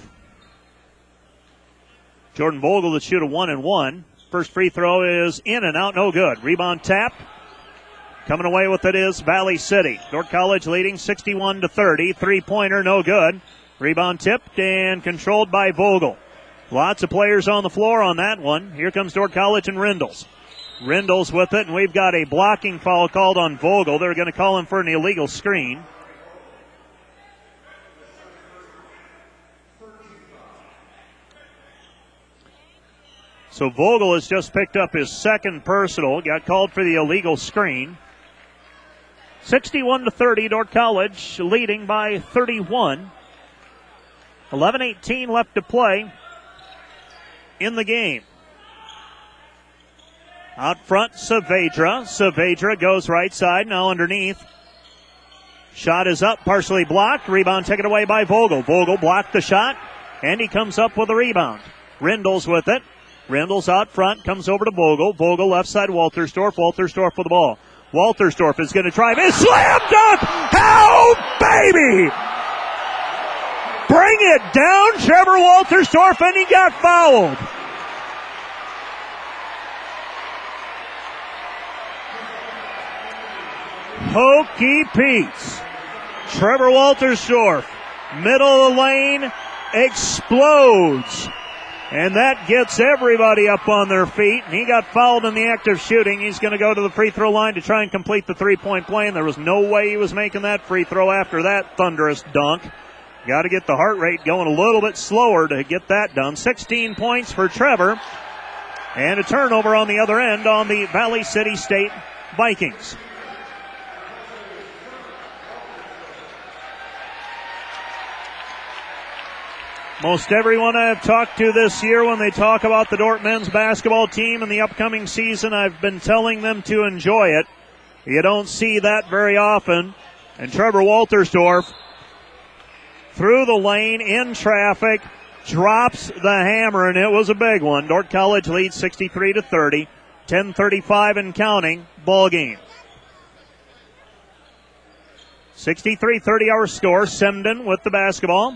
Jordan Vogel to shoot a 1-1. First free throw is in and out, no good. Rebound tapped. Coming away with it is Valley City. Dordt College leading 61-30. Three-pointer, no good. Rebound tipped and controlled by Vogel. Lots of players on the floor on that one. Here comes Dordt College and Rindles. Rindles with it, and we've got a blocking foul called on Vogel. They're going to call him for an illegal screen. So Vogel has just picked up his second personal, got called for the illegal screen. 61-30, Dordt College leading by 31. 11:18 left to play in the game. Out front, Saavedra. Saavedra goes right side, now underneath. Shot is up, partially blocked. Rebound taken away by Vogel. Vogel blocked the shot, and he comes up with a rebound. Rindles with it. Rindles out front, comes over to Vogel. Vogel left side, Waltersdorf. Waltersdorf with the ball. Waltersdorf is going to drive. It's slam dunk! How, baby! Bring it down, Trevor Waltersdorf, and he got fouled. Pokey Pete's. Trevor Waltersdorf, middle of the lane, explodes. And that gets everybody up on their feet. And he got fouled in the act of shooting. He's going to go to the free throw line to try and complete the three-point play. And there was no way he was making that free throw after that thunderous dunk. Got to get the heart rate going a little bit slower to get that done. 16 points for Trevor. And a turnover on the other end on the Valley City State Vikings. Most everyone I've talked to this year, when they talk about the Dordt men's basketball team and the upcoming season, I've been telling them to enjoy it. You don't see that very often. And Trevor Waltersdorf, through the lane, in traffic, drops the hammer, and it was a big one. Dordt College leads 63-30, 10:35 and counting, ball game. 63-30 our score. Semden with the basketball.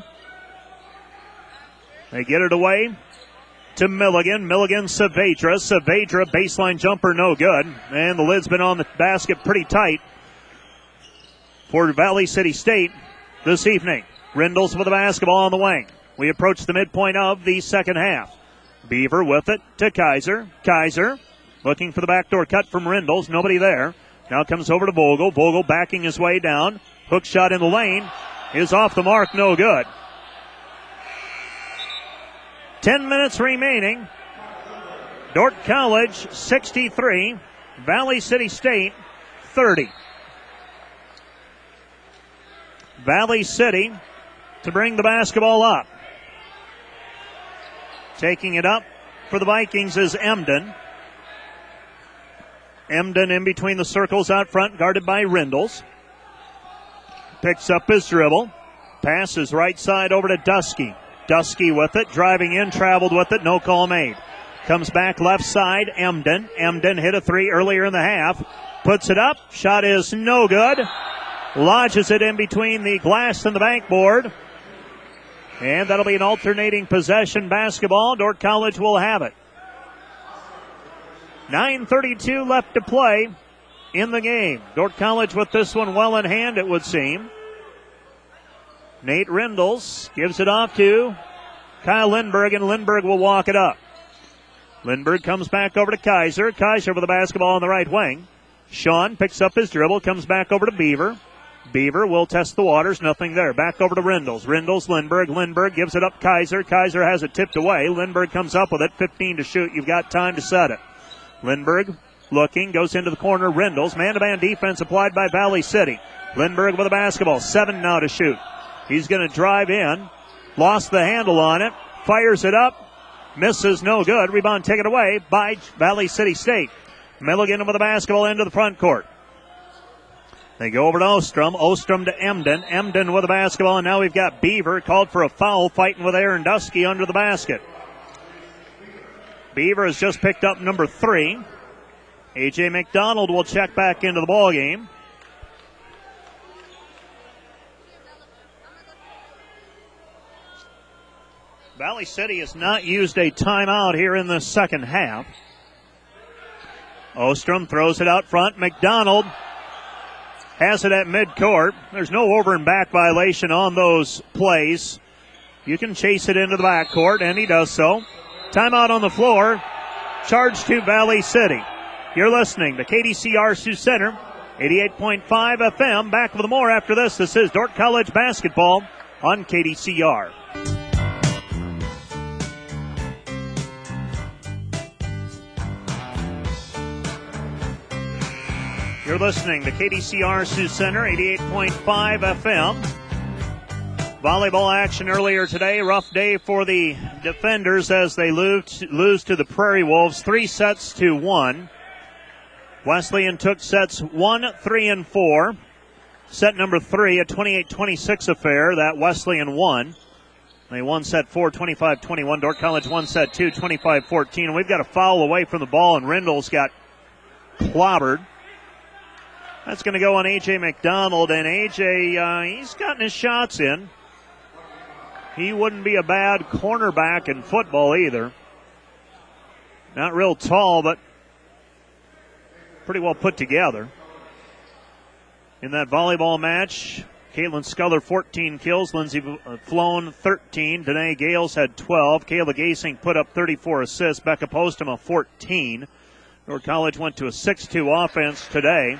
They get it away to Milligan. Milligan, Saavedra. Saavedra, baseline jumper, no good. And the lid's been on the basket pretty tight for Valley City State this evening. Rindles with the basketball on the wing. We approach the midpoint of the second half. Beaver with it to Kaiser. Kaiser looking for the backdoor cut from Rindles. Nobody there. Now comes over to Vogel. Vogel backing his way down. Hook shot in the lane is off the mark, no good. 10 minutes remaining. Dordt College 63, Valley City State 30. Valley City to bring the basketball up. Taking it up for the Vikings is Emden. Emden in between the circles out front, guarded by Rindles. Picks up his dribble. Passes right side over to Dusky. Dusky with it, driving in, traveled with it, no call made. Comes back left side, Emden. Emden hit a three earlier in the half. Puts it up, shot is no good. Lodges it in between the glass and the backboard. And that'll be an alternating possession basketball. Dordt College will have it. 9:32 left to play in the game. Dordt College with this one well in hand, it would seem. Nate Rindles gives it off to Kyle Lindberg, and Lindberg will walk it up. Lindberg comes back over to Kaiser. Kaiser with the basketball on the right wing. Sean picks up his dribble, comes back over to Beaver. Beaver will test the waters, nothing there. Back over to Rindles. Rindles, Lindberg. Lindberg gives it up Kaiser. Kaiser has it tipped away. Lindberg comes up with it, 15 to shoot. You've got time to set it. Lindberg looking, goes into the corner. Rindles, man-to-man defense applied by Valley City. Lindberg with the basketball, 7 now to shoot. He's going to drive in. Lost the handle on it. Fires it up. Misses, no good. Rebound taken away by Valley City State. Milligan with the basketball into the front court. They go over to Ostrom. Ostrom to Emden. Emden with the basketball, and now we've got Beaver called for a foul, fighting with Aaron Dusky under the basket. Beaver has just picked up number 3. A.J. McDonald will check back into the ball game. Valley City has not used a timeout here in the second half. Ostrom throws it out front. McDonald has it at midcourt. There's no over and back violation on those plays. You can chase it into the backcourt, and he does so. Timeout on the floor. Charge to Valley City. You're listening to KDCR Sioux Center, 88.5 FM. Back with more after this. This is Dordt College basketball on KDCR. You're listening to KDCR Sioux Center, 88.5 FM. Volleyball action earlier today. Rough day for the defenders as they lose to the Prairie Wolves 3-1. Wesleyan took sets 1, 3, and 4. Set number 3, a 28-26 affair that Wesleyan won. They won set 4, 25-21. Dordt College won set 2, 25-14. We've got a foul away from the ball, and Rindles got clobbered. That's going to go on A.J. McDonald, and A.J., he's gotten his shots in. He wouldn't be a bad cornerback in football either. Not real tall, but pretty well put together. In that volleyball match, Caitlin Sculler 14 kills, Lindsey Floan 13, Danae Gales had 12, Kayla Gasing put up 34 assists, Becca Postema 14. Dordt College went to a 6-2 offense today.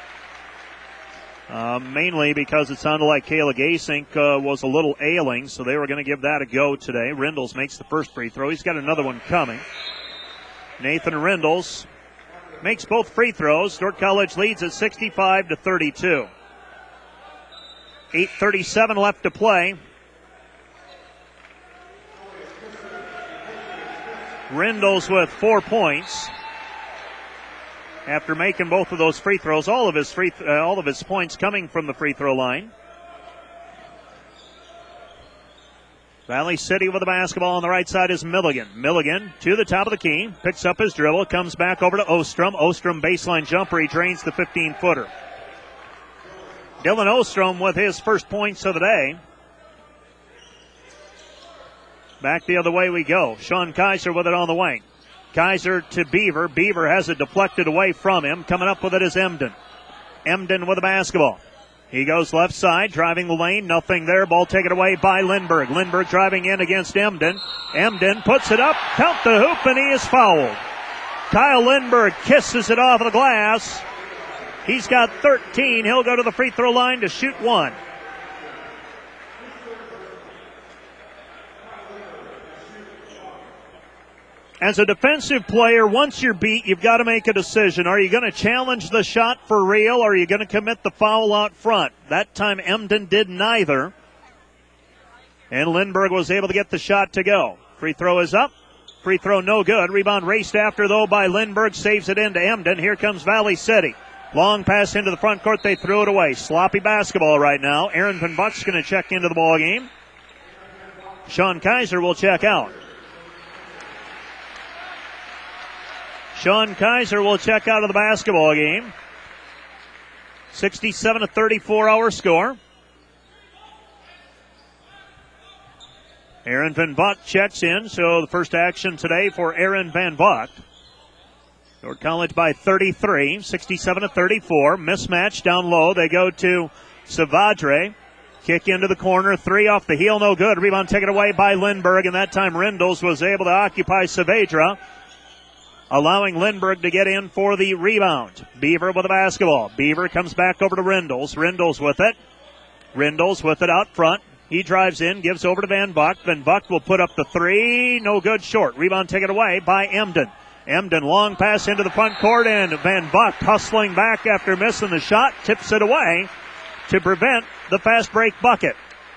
Mainly because it sounded like Kayla Gasink was a little ailing, so they were going to give that a go today. Rindles makes the first free throw. He's got another one coming. Nathan Rindles makes both free throws. Dordt College leads at 65-32. 8:37 left to play. Rindles with 4 points. After making both of those free throws, all of his points coming from the free throw line. Valley City with the basketball on the right side is Milligan. Milligan to the top of the key, picks up his dribble, comes back over to Ostrom. Ostrom baseline jumper, he drains the 15-footer. Dylan Ostrom with his first points of the day. Back the other way we go. Sean Kaiser with it on the wing. Kaiser to Beaver. Beaver has it deflected away from him. Coming up with it is Emden. Emden with the basketball. He goes left side, driving the lane. Nothing there. Ball taken away by Lindbergh. Lindbergh driving in against Emden. Emden puts it up. Count the hoop, and he is fouled. Kyle Lindbergh kisses it off of the glass. He's got 13. He'll go to the free throw line to shoot one. As a defensive player, once you're beat, you've got to make a decision. Are you going to challenge the shot for real, or are you going to commit the foul out front? That time Emden did neither. And Lindbergh was able to get the shot to go. Free throw is up. Free throw no good. Rebound raced after, though, by Lindbergh. Saves it into Emden. Here comes Valley City. Long pass into the front court. They threw it away. Sloppy basketball right now. Aaron Van Buck's going to check into the ball game. Sean Kaiser will check out. Sean Kaiser will check out of the basketball game. 67-34 our score. Aaron Van Buck checks in, so the first action today for Aaron Van Buck. Dordt College by 33, 67-34. Mismatch down low. They go to Savadre. Kick into the corner. Three off the heel, no good. Rebound taken away by Lindbergh, and that time Rindles was able to occupy Saavedra, allowing Lindbergh to get in for the rebound. Beaver with the basketball. Beaver comes back over to Rindles. Rindles with it. Rindles with it out front. He drives in, gives over to Van Buck. Van Buck will put up the three. No good, short. Rebound taken away by Emden. Emden, long pass into the front court, and Van Buck hustling back after missing the shot, tips it away to prevent the fast break bucket.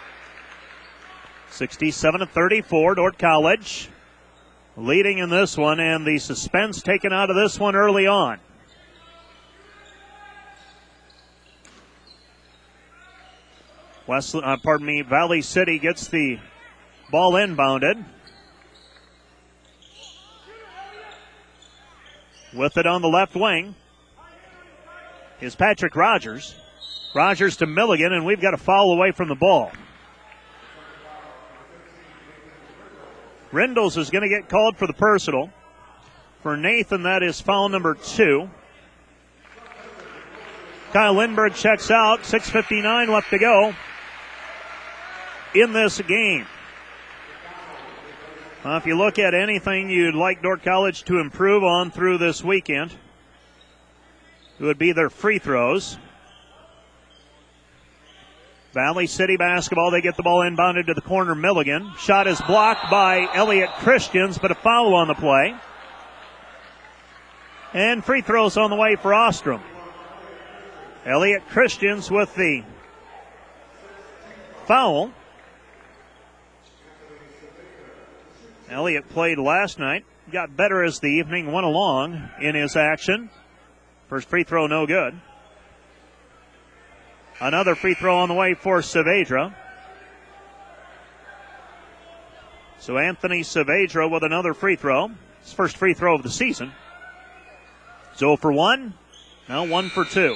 67-34, Dordt College leading in this one, and the suspense taken out of this one early on. Valley City gets the ball inbounded. With it on the left wing is Patrick Rogers. Rogers to Milligan, and we've got a foul away from the ball. Rindles is going to get called for the personal. For Nathan, that is foul number 2. Kyle Lindbergh checks out. 6:59 left to go in this game. If you look at anything you'd like Dordt College to improve on through this weekend, it would be their free throws. Valley City basketball, they get the ball inbounded to the corner. Milligan. Shot is blocked by Elliott Christians, but a foul on the play. And free throws on the way for Ostrom. Elliott Christians with the foul. Elliott played last night, got better as the evening went along in his action. First free throw no good. Another free throw on the way for Saavedra. So Anthony Saavedra with another free throw. His first free throw of the season. 0 for 1, now 1 for 2.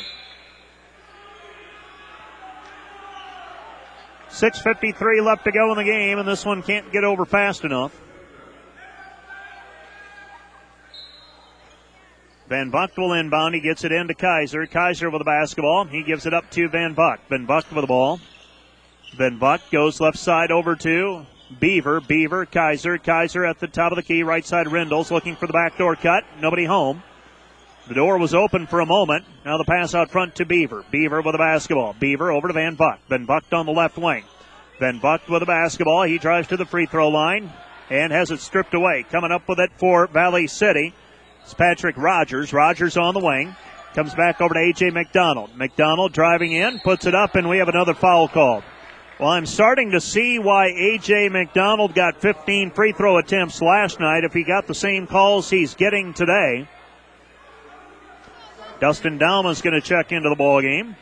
6:53 left to go in the game, and this one can't get over fast enough. Van Bucht will inbound. He gets it into Kaiser. Kaiser with the basketball. He gives it up to Van Bucht. Van Bucht with the ball. Van Bucht goes left side over to Beaver. Beaver, Kaiser. Kaiser at the top of the key. Right side, Rindles looking for the backdoor cut. Nobody home. The door was open for a moment. Now the pass out front to Beaver. Beaver with the basketball. Beaver over to Van Bucht. Van Bucht on the left wing. Van Bucht with the basketball. He drives to the free throw line and has it stripped away. Coming up with it for Valley City, it's Patrick Rogers. Rogers on the wing. Comes back over to A.J. McDonald. McDonald driving in, puts it up, and we have another foul called. Well, I'm starting to see why A.J. McDonald got 15 free throw attempts last night if he got the same calls he's getting today. Dustin Dalma's going to check into the ball game.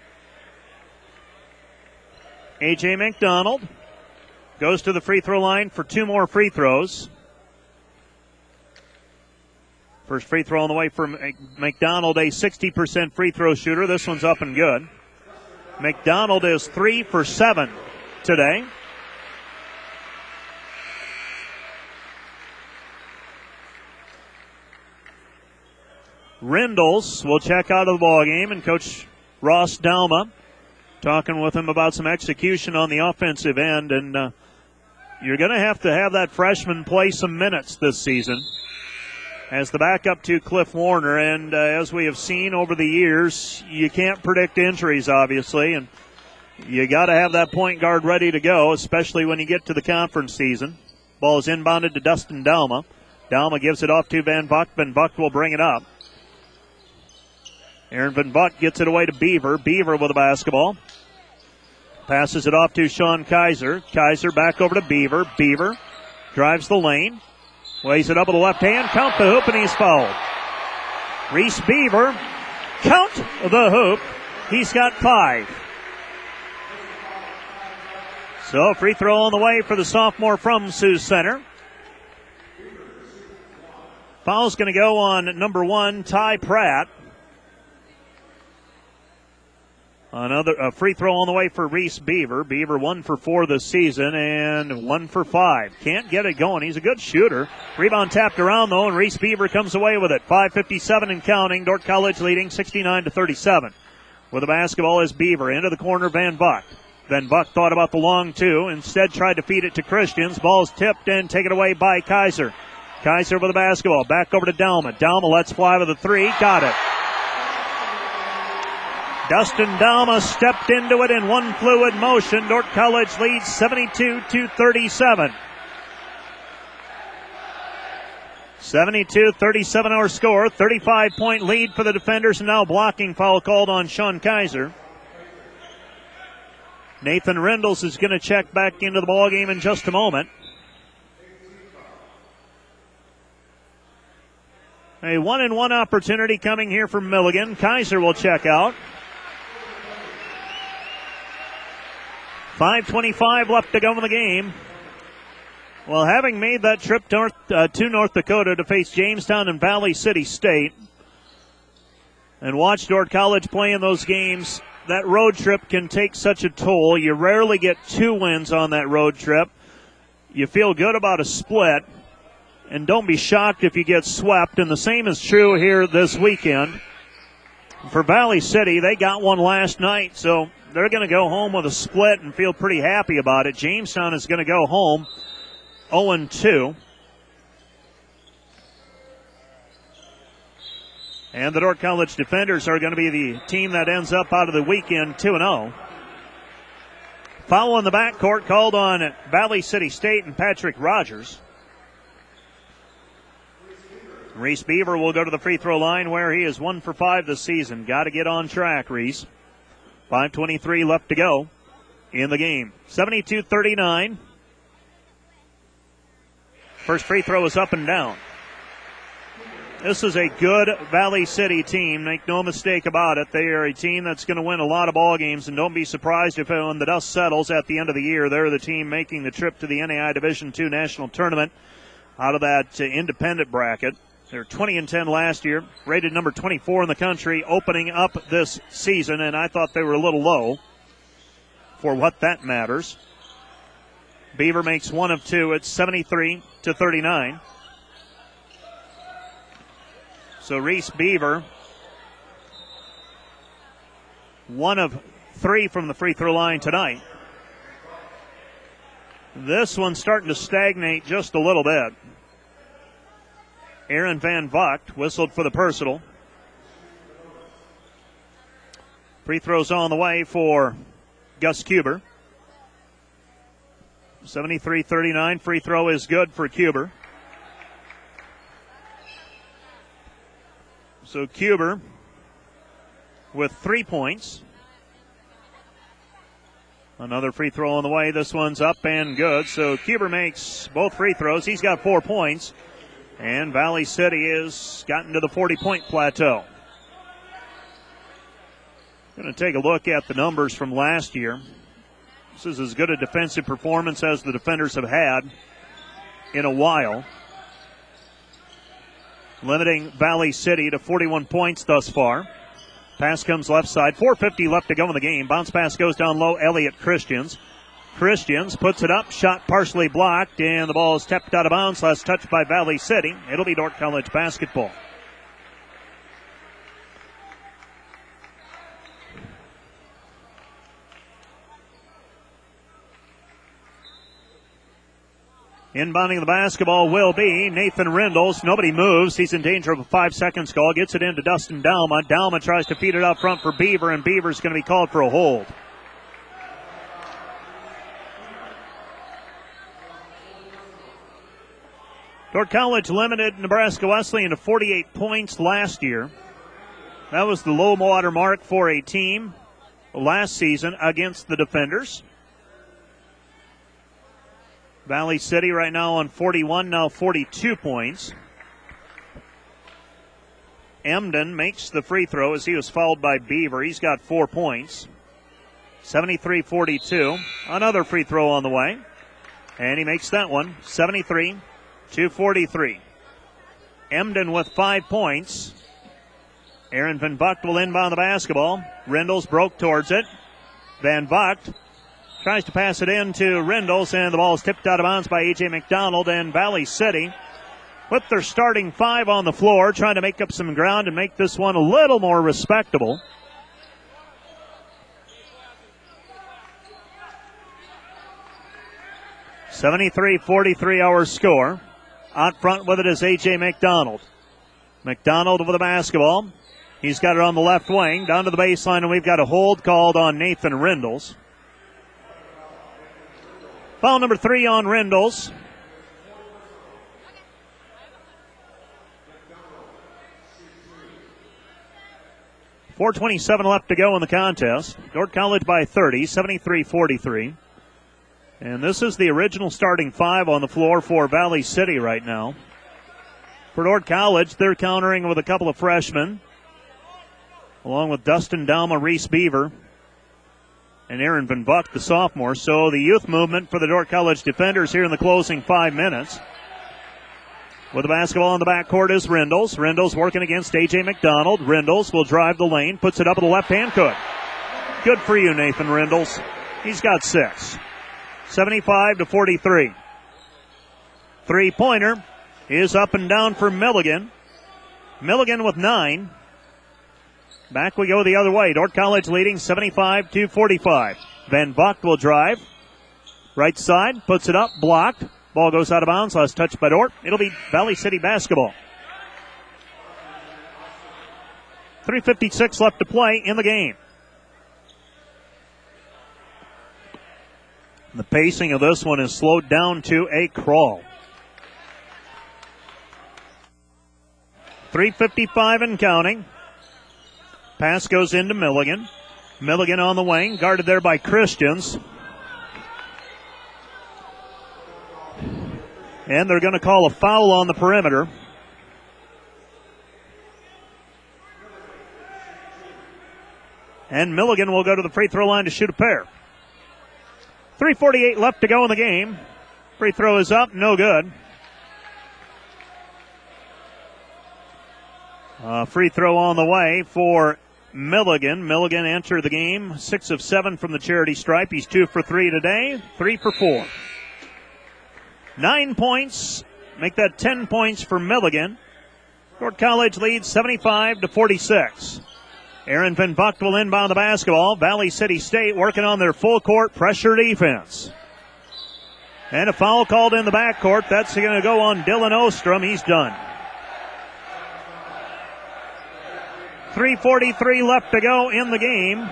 A.J. McDonald goes to the free throw line for 2 more free throws. First free throw on the way for McDonald, a 60% free throw shooter. This one's up and good. McDonald is 3 for 7 today. Rindles will check out of the ball game, and Coach Ross Dalma talking with him about some execution on the offensive end, and you're going to have that freshman play some minutes this season as the backup to Cliff Warner. And as we have seen over the years, you can't predict injuries, obviously, and you got to have that point guard ready to go, especially when you get to the conference season. Ball is inbounded to Dustin Dalma. Dalma gives it off to Van Bucht. Van Bucht will bring it up. Aaron Van Bucht gets it away to Beaver. Beaver with the basketball. Passes it off to Sean Kaiser. Kaiser back over to Beaver. Beaver drives the lane. Lays it up with the left hand. Count the hoop, and he's fouled. Reese Beaver, count the hoop. He's got 5. So free throw on the way for the sophomore from Sioux Center. Foul's going to go on number 1, Ty Pratt. A free throw on the way for Reese Beaver. Beaver 1 for 4 this season and 1 for 5. Can't get it going. He's a good shooter. Rebound tapped around though, and Reese Beaver comes away with it. 5:57 and counting. Dordt College leading 69-37. With the basketball is Beaver into the corner. Van Bucht. Van Bucht thought about the long 2. Instead tried to feed it to Christians. Ball's tipped and taken away by Kaiser. Kaiser with the basketball. Back over to Dalma. Dalma lets fly with the 3. Got it. Dustin Dalma stepped into it in one fluid motion. Dordt College leads 72-37. 72-37 our score. 35-point lead for the defenders, and now blocking foul called on Sean Kaiser. Nathan Rindles is going to check back into the ballgame in just a moment. A 1-and-1 opportunity coming here from Milligan. Kaiser will check out. 5:25 left to go in the game. Well, having made that trip to North Dakota to face Jamestown and Valley City State and watch Dordt College play in those games, that road trip can take such a toll. You rarely get 2 wins on that road trip. You feel good about a split, and don't be shocked if you get swept. And the same is true here this weekend. For Valley City, they got one last night, so they're going to go home with a split and feel pretty happy about it. Jamestown is going to go home 0-2. And the Dordt College defenders are going to be the team that ends up out of the weekend 2-0. Foul in the backcourt called on Valley City State and Patrick Rogers. Reese Beaver will go to the free throw line where he is 1 for 5 this season. Got to get on track, Reese. 5:23 left to go in the game. 72-39. First free throw is up and down. This is a good Valley City team. Make no mistake about it. They are a team that's going to win a lot of ball games, and don't be surprised if when the dust settles at the end of the year, they're the team making the trip to the NAI Division II National Tournament out of that independent bracket. They were 20-10 last year, rated number 24 in the country, opening up this season, and I thought they were a little low for what that matters. Beaver makes 1 of 2. It's 73-39. So Reese Beaver, 1 of 3 from the free throw line tonight. This one's starting to stagnate just a little bit. Aaron Van Vugt whistled for the personal. Free throws on the way for Gus Kuber. 73-39. Free throw is good for Kuber. So Kuber with 3 points. Another free throw on the way. This one's up and good. So Kuber makes both free throws. He's got 4 points. And Valley City has gotten to the 40-point plateau. Going to take a look at the numbers from last year. This is as good a defensive performance as the defenders have had in a while, limiting Valley City to 41 points thus far. Pass comes left side. 4:50 left to go in the game. Bounce pass goes down low. Elliott Christians. Christians puts it up. Shot partially blocked, and the ball is tapped out of bounds. Last touched by Valley City. It'll be Dordt College basketball. Inbounding the basketball will be Nathan Rindles. Nobody moves. He's in danger of a 5 seconds call. Gets it into Dustin Dalma. Dalma tries to feed it out front for Beaver, and Beaver's going to be called for a hold. Dordt College limited Nebraska Wesleyan to 48 points last year. That was the low water mark for a team last season against the defenders. Valley City right now on 41, now 42 points. Emden makes the free throw as he was fouled by Beaver. He's got 4 points. 73-42. Another free throw on the way. And he makes that one. 73-43. Emden with 5 points. Aaron Van Vugt will inbound the basketball. Rindles broke towards it. Van Vugt tries to pass it in to Rindles, and the ball is tipped out of bounds by A.J. McDonald. And Valley City, with their starting 5 on the floor, trying to make up some ground and make this one a little more respectable. (73-43) our score. Out front with it is A.J. McDonald. McDonald with the basketball. He's got it on the left wing, down to the baseline, and we've got a hold called on Nathan Rindles. Foul number 3 on Rindles. .427 left to go in the contest. Dordt College by 30, 73-43. And this is the original starting 5 on the floor for Valley City right now. For Dordt College, they're countering with a couple of freshmen, along with Dustin Dalma, Reese Beaver, and Aaron Van Vugt, the sophomore. So the youth movement for the Dordt College defenders here in the closing 5 minutes. With the basketball in the backcourt is Rindles. Rindles working against A.J. McDonald. Rindles will drive the lane, puts it up with the left hand. Good for you, Nathan Rindles. He's got 6. 75-43. Three-pointer is up and down for Milligan. Milligan with 9. Back we go the other way. Dordt College leading 75-45. Van Vugt will drive. Right side, puts it up, blocked. Ball goes out of bounds. Last touch by Dordt. It'll be Valley City basketball. 3:56 left to play in the game. The pacing of this one is slowed down to a crawl. 3:55 and counting. Pass goes into Milligan. Milligan on the wing, guarded there by Christians. And they're going to call a foul on the perimeter. And Milligan will go to the free throw line to shoot a pair. 3:48 left to go in the game. Free throw is up, no good. Free throw on the way for Milligan. Milligan entered the game 6 of 7 from the charity stripe. He's 2 for 3 today, 3 for 4. 9 points, make that 10 points for Milligan. Dordt College leads 75-46. Aaron Van Vugt will inbound the basketball. Valley City State working on their full court pressure defense. And a foul called in the backcourt. That's going to go on Dylan Ostrom. He's done. 3:43 left to go in the game.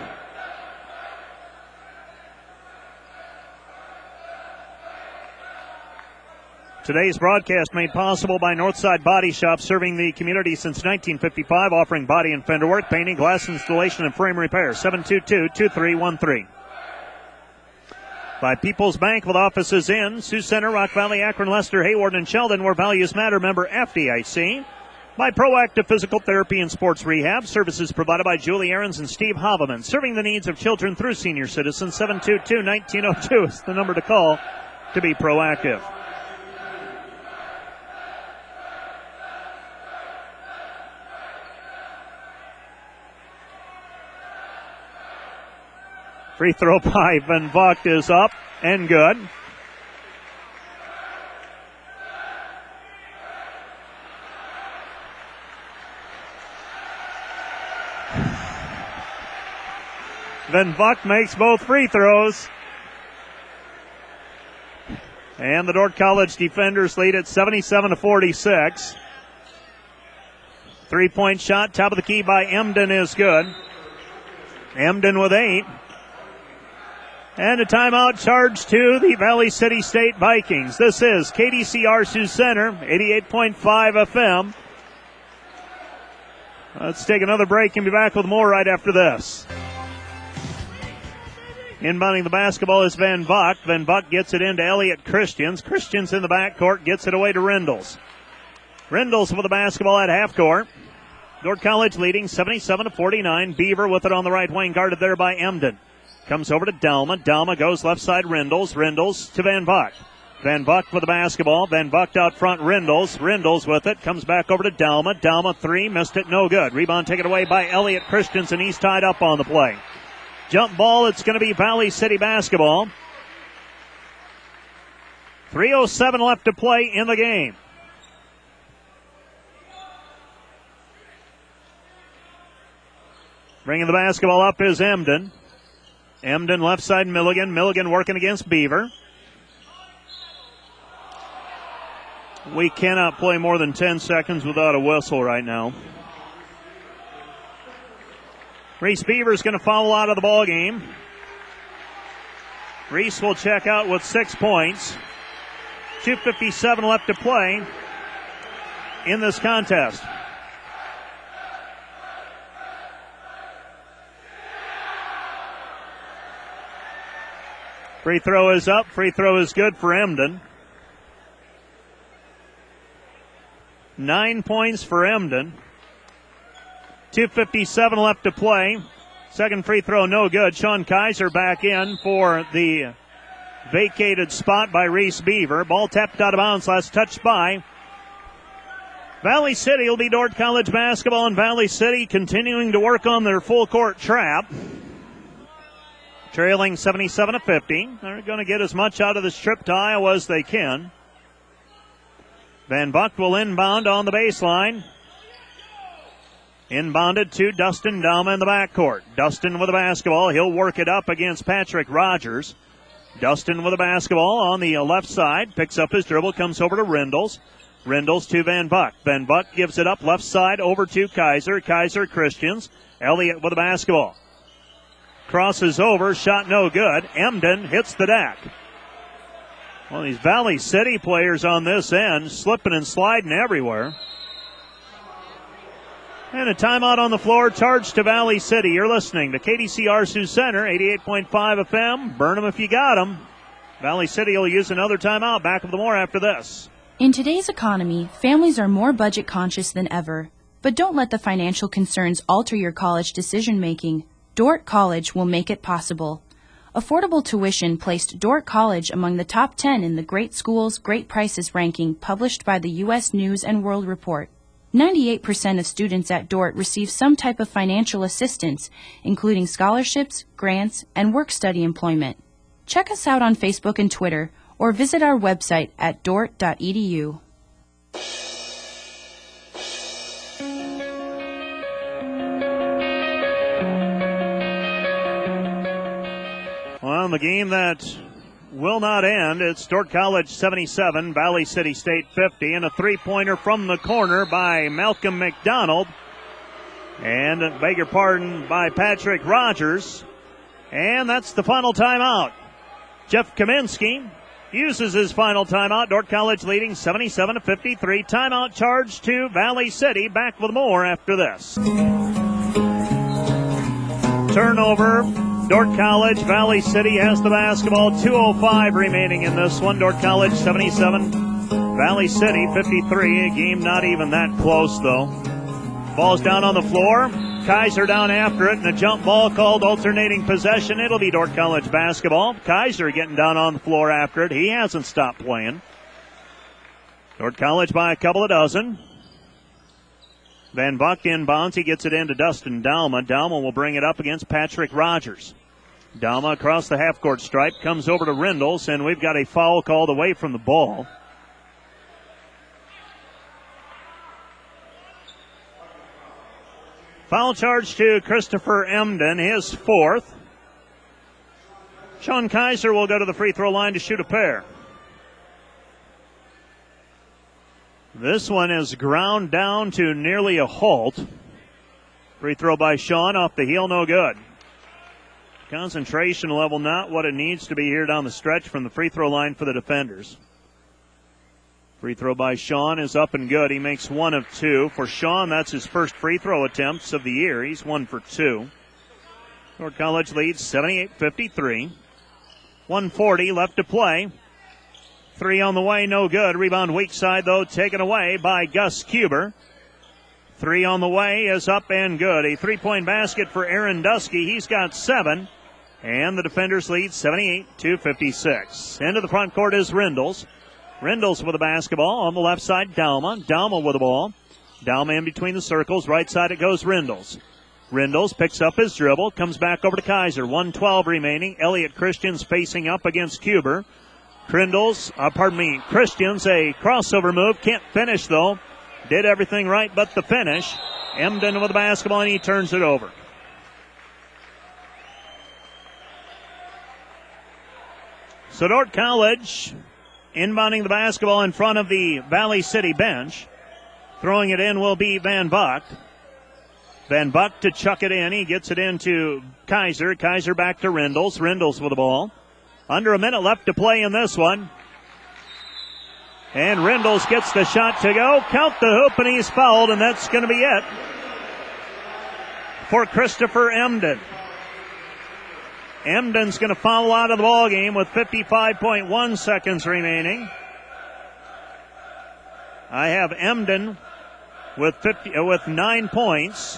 Today's broadcast made possible by Northside Body Shop, serving the community since 1955, offering body and fender work, painting, glass installation, and frame repair. 722-2313. By People's Bank with offices in Sioux Center, Rock Valley, Akron, Lester, Hayward, and Sheldon, where values matter. Member FDIC. By Proactive Physical Therapy and Sports Rehab. Services provided by Julie Ahrens and Steve Haveman, serving the needs of children through senior citizens. 722-1902 is the number to call to be proactive. Free throw by Van Vugt is up and good. Van Vugt makes both free throws. And the Dordt College defenders lead at 77-46. Three-point shot, top of the key by Emden is good. Emden with 8. And a timeout charge to the Valley City State Vikings. This is KDCR Sioux Center, 88.5 FM. Let's take another break and be back with more right after this. Inbounding the basketball is Van Vugt. Van Vugt gets it into Elliott Christians. Christians in the backcourt, gets it away to Rendles. Rendles with the basketball at half court. Dordt College leading 77-49. Beaver with it on the right wing, guarded there by Emden. Comes over to Dalma. Dalma goes left side, Rendles. Rendles to Van Vugt. Van Vugt with the basketball. Van Vugt out front, Rendles. Rendles with it. Comes back over to Dalma. Dalma three. Missed it. No good. Rebound taken away by Elliott Christians, and he's tied up on the play. Jump ball. It's going to be Valley City basketball. 3:07 left to play in the game. Bringing the basketball up is Emden. Emden left side, Milligan. Milligan working against Beaver. We cannot play more than 10 seconds without a whistle right now. Reese Beaver's going to foul out of the ball game. Reese will check out with 6 points. 2:57 left to play in this contest. Free throw is up. Free throw is good for Emden. 9 points for Emden. 2:57 left to play. Second free throw no good. Sean Kaiser back in for the vacated spot by Reese Beaver. Ball tapped out of bounds. Last touch by Valley City. Will be Dordt College basketball, and Valley City continuing to work on their full court trap. Trailing 77-50. They're going to get as much out of this trip to Iowa as they can. Van Vugt will inbound on the baseline. Inbounded to Dustin Dalma in the backcourt. Dustin with the basketball. He'll work it up against Patrick Rogers. Dustin with the basketball on the left side. Picks up his dribble. Comes over to Rendles. Rendles to Van Vugt. Van Vugt gives it up left side over to Kaiser. Kaiser Christians. Elliott with the basketball. Crosses over, shot no good. Emden hits the deck. Well, these Valley City players on this end slipping and sliding everywhere. And a timeout on the floor, charged to Valley City. You're listening to KDCR Sioux Center, 88.5 FM. Burn them if you got them. Valley City will use another timeout. Back with more after this. In today's economy, families are more budget conscious than ever. But don't let the financial concerns alter your college decision-making. Dordt College will make it possible. Affordable tuition placed Dordt College among the top 10 in the Great Schools, Great Prices ranking published by the U.S. News and World Report. 98% of students at Dordt receive some type of financial assistance, including scholarships, grants, and work-study employment. Check us out on Facebook and Twitter, or visit our website at dordt.edu. a game that will not end. It's Dordt College 77, Valley City State 50, and a three-pointer from the corner by Malcolm McDonald. And, beg your pardon, by Patrick Rogers. And that's the final timeout. Jeff Kaminsky uses his final timeout. Dordt College leading 77-53. Timeout charge to Valley City. Back with more after this. Turnover. Dordt College. Valley City has the basketball. 2:05 remaining in this one. Dordt College 77. Valley City 53. A game not even that close, though. Ball's down on the floor. Kaiser down after it, and a jump ball called alternating possession. It'll be Dordt College basketball. Kaiser getting down on the floor after it. He hasn't stopped playing. Dordt College by a couple of dozen. Van Buck inbounds. He gets it into Dustin Dalma. Dalma will bring it up against Patrick Rogers. Dalma across the half-court stripe, comes over to Rindles, and we've got a foul called away from the ball. Foul charge to Christopher Emden, his fourth. Sean Kaiser will go to the free throw line to shoot a pair. This one is ground down to nearly a halt. Free throw by Sean off the heel, no good. Concentration level not what it needs to be here down the stretch from the free throw line for the defenders. Free throw by Sean is up and good. He makes one of two. For Sean, that's his first free throw attempts of the year. He's 1 for 2. Dordt College leads 78-53. 1:40 left to play. Three on the way, no good. Rebound weak side, though, taken away by Gus Kuber. Three on the way is up and good. A three-point basket for Aaron Dusky. He's got 7. And the defenders lead 78-56. Into the front court is Rindles. Rindles with the basketball. On the left side, Dalma. Dalma with the ball. Dalma in between the circles. Right side it goes Rindles. Rindles picks up his dribble. Comes back over to Kaiser. 1:12 remaining. Elliott Christians facing up against Kuber. Christians, a crossover move. Can't finish, though. Did everything right but the finish. Emden with the basketball, and he turns it over. So Dordt College inbounding the basketball in front of the Valley City bench. Throwing it in will be Van Buck. Van Buck to chuck it in. He gets it into Kaiser. Kaiser back to Rindles. Rindles with the ball. Under a minute left to play in this one. And Rindles gets the shot to go. Count the hoop, and he's fouled, and that's going to be it for Christopher Emden. Emden's going to foul out of the ball game with 55.1 seconds remaining. I have Emden with 9 points.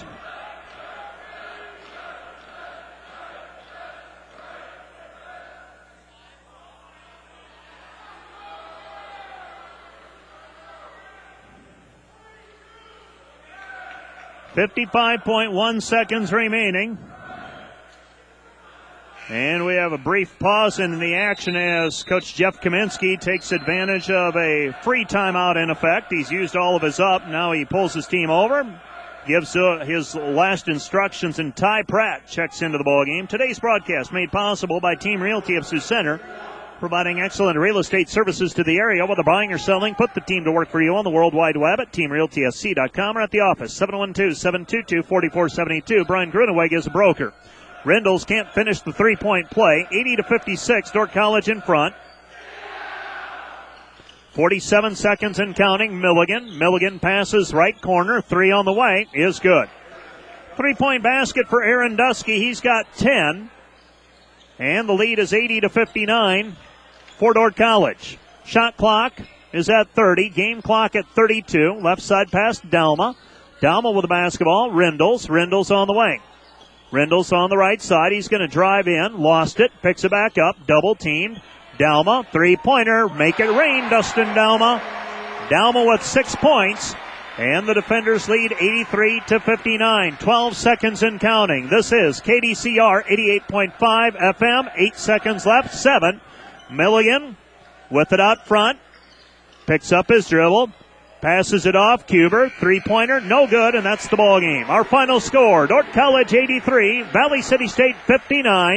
.1 seconds remaining. And we have a brief pause in the action as Coach Jeff Kaminsky takes advantage of a free timeout in effect. He's used all of his up. Now he pulls his team over, gives his last instructions, and Ty Pratt checks into the ballgame. Today's broadcast made possible by Team Realty of Sioux Center, providing excellent real estate services to the area. Whether buying or selling, put the team to work for you on the World Wide Web at teamrealtysc.com or at the office, 712-722-4472. Brian Gruneweg is a broker. Rindles can't finish the three-point play. 80-56, Dordt College in front. 47 seconds and counting. Milligan passes right corner. Three on the way is good. Three-point basket for Aaron Dusky. He's got 10. And the lead is 80-59 for Dordt College. Shot clock is at 30. Game clock at 32. Left side pass, Dalma. Dalma with the basketball. Rindles on the way. Rindles on the right side. He's going to drive in. Lost it. Picks it back up. Double teamed. Dalma, three-pointer. Make it rain, Dustin Dalma. Dalma with 6 points. And the defenders lead 83-59. 12 seconds and counting. This is KDCR 88.5 FM. 8 seconds left. 7. Milligan with it out front. Picks up his dribble. Passes it off. Kuber, three-pointer, no good, and that's the ball game. Our final score, Dordt College 83, Valley City State 59.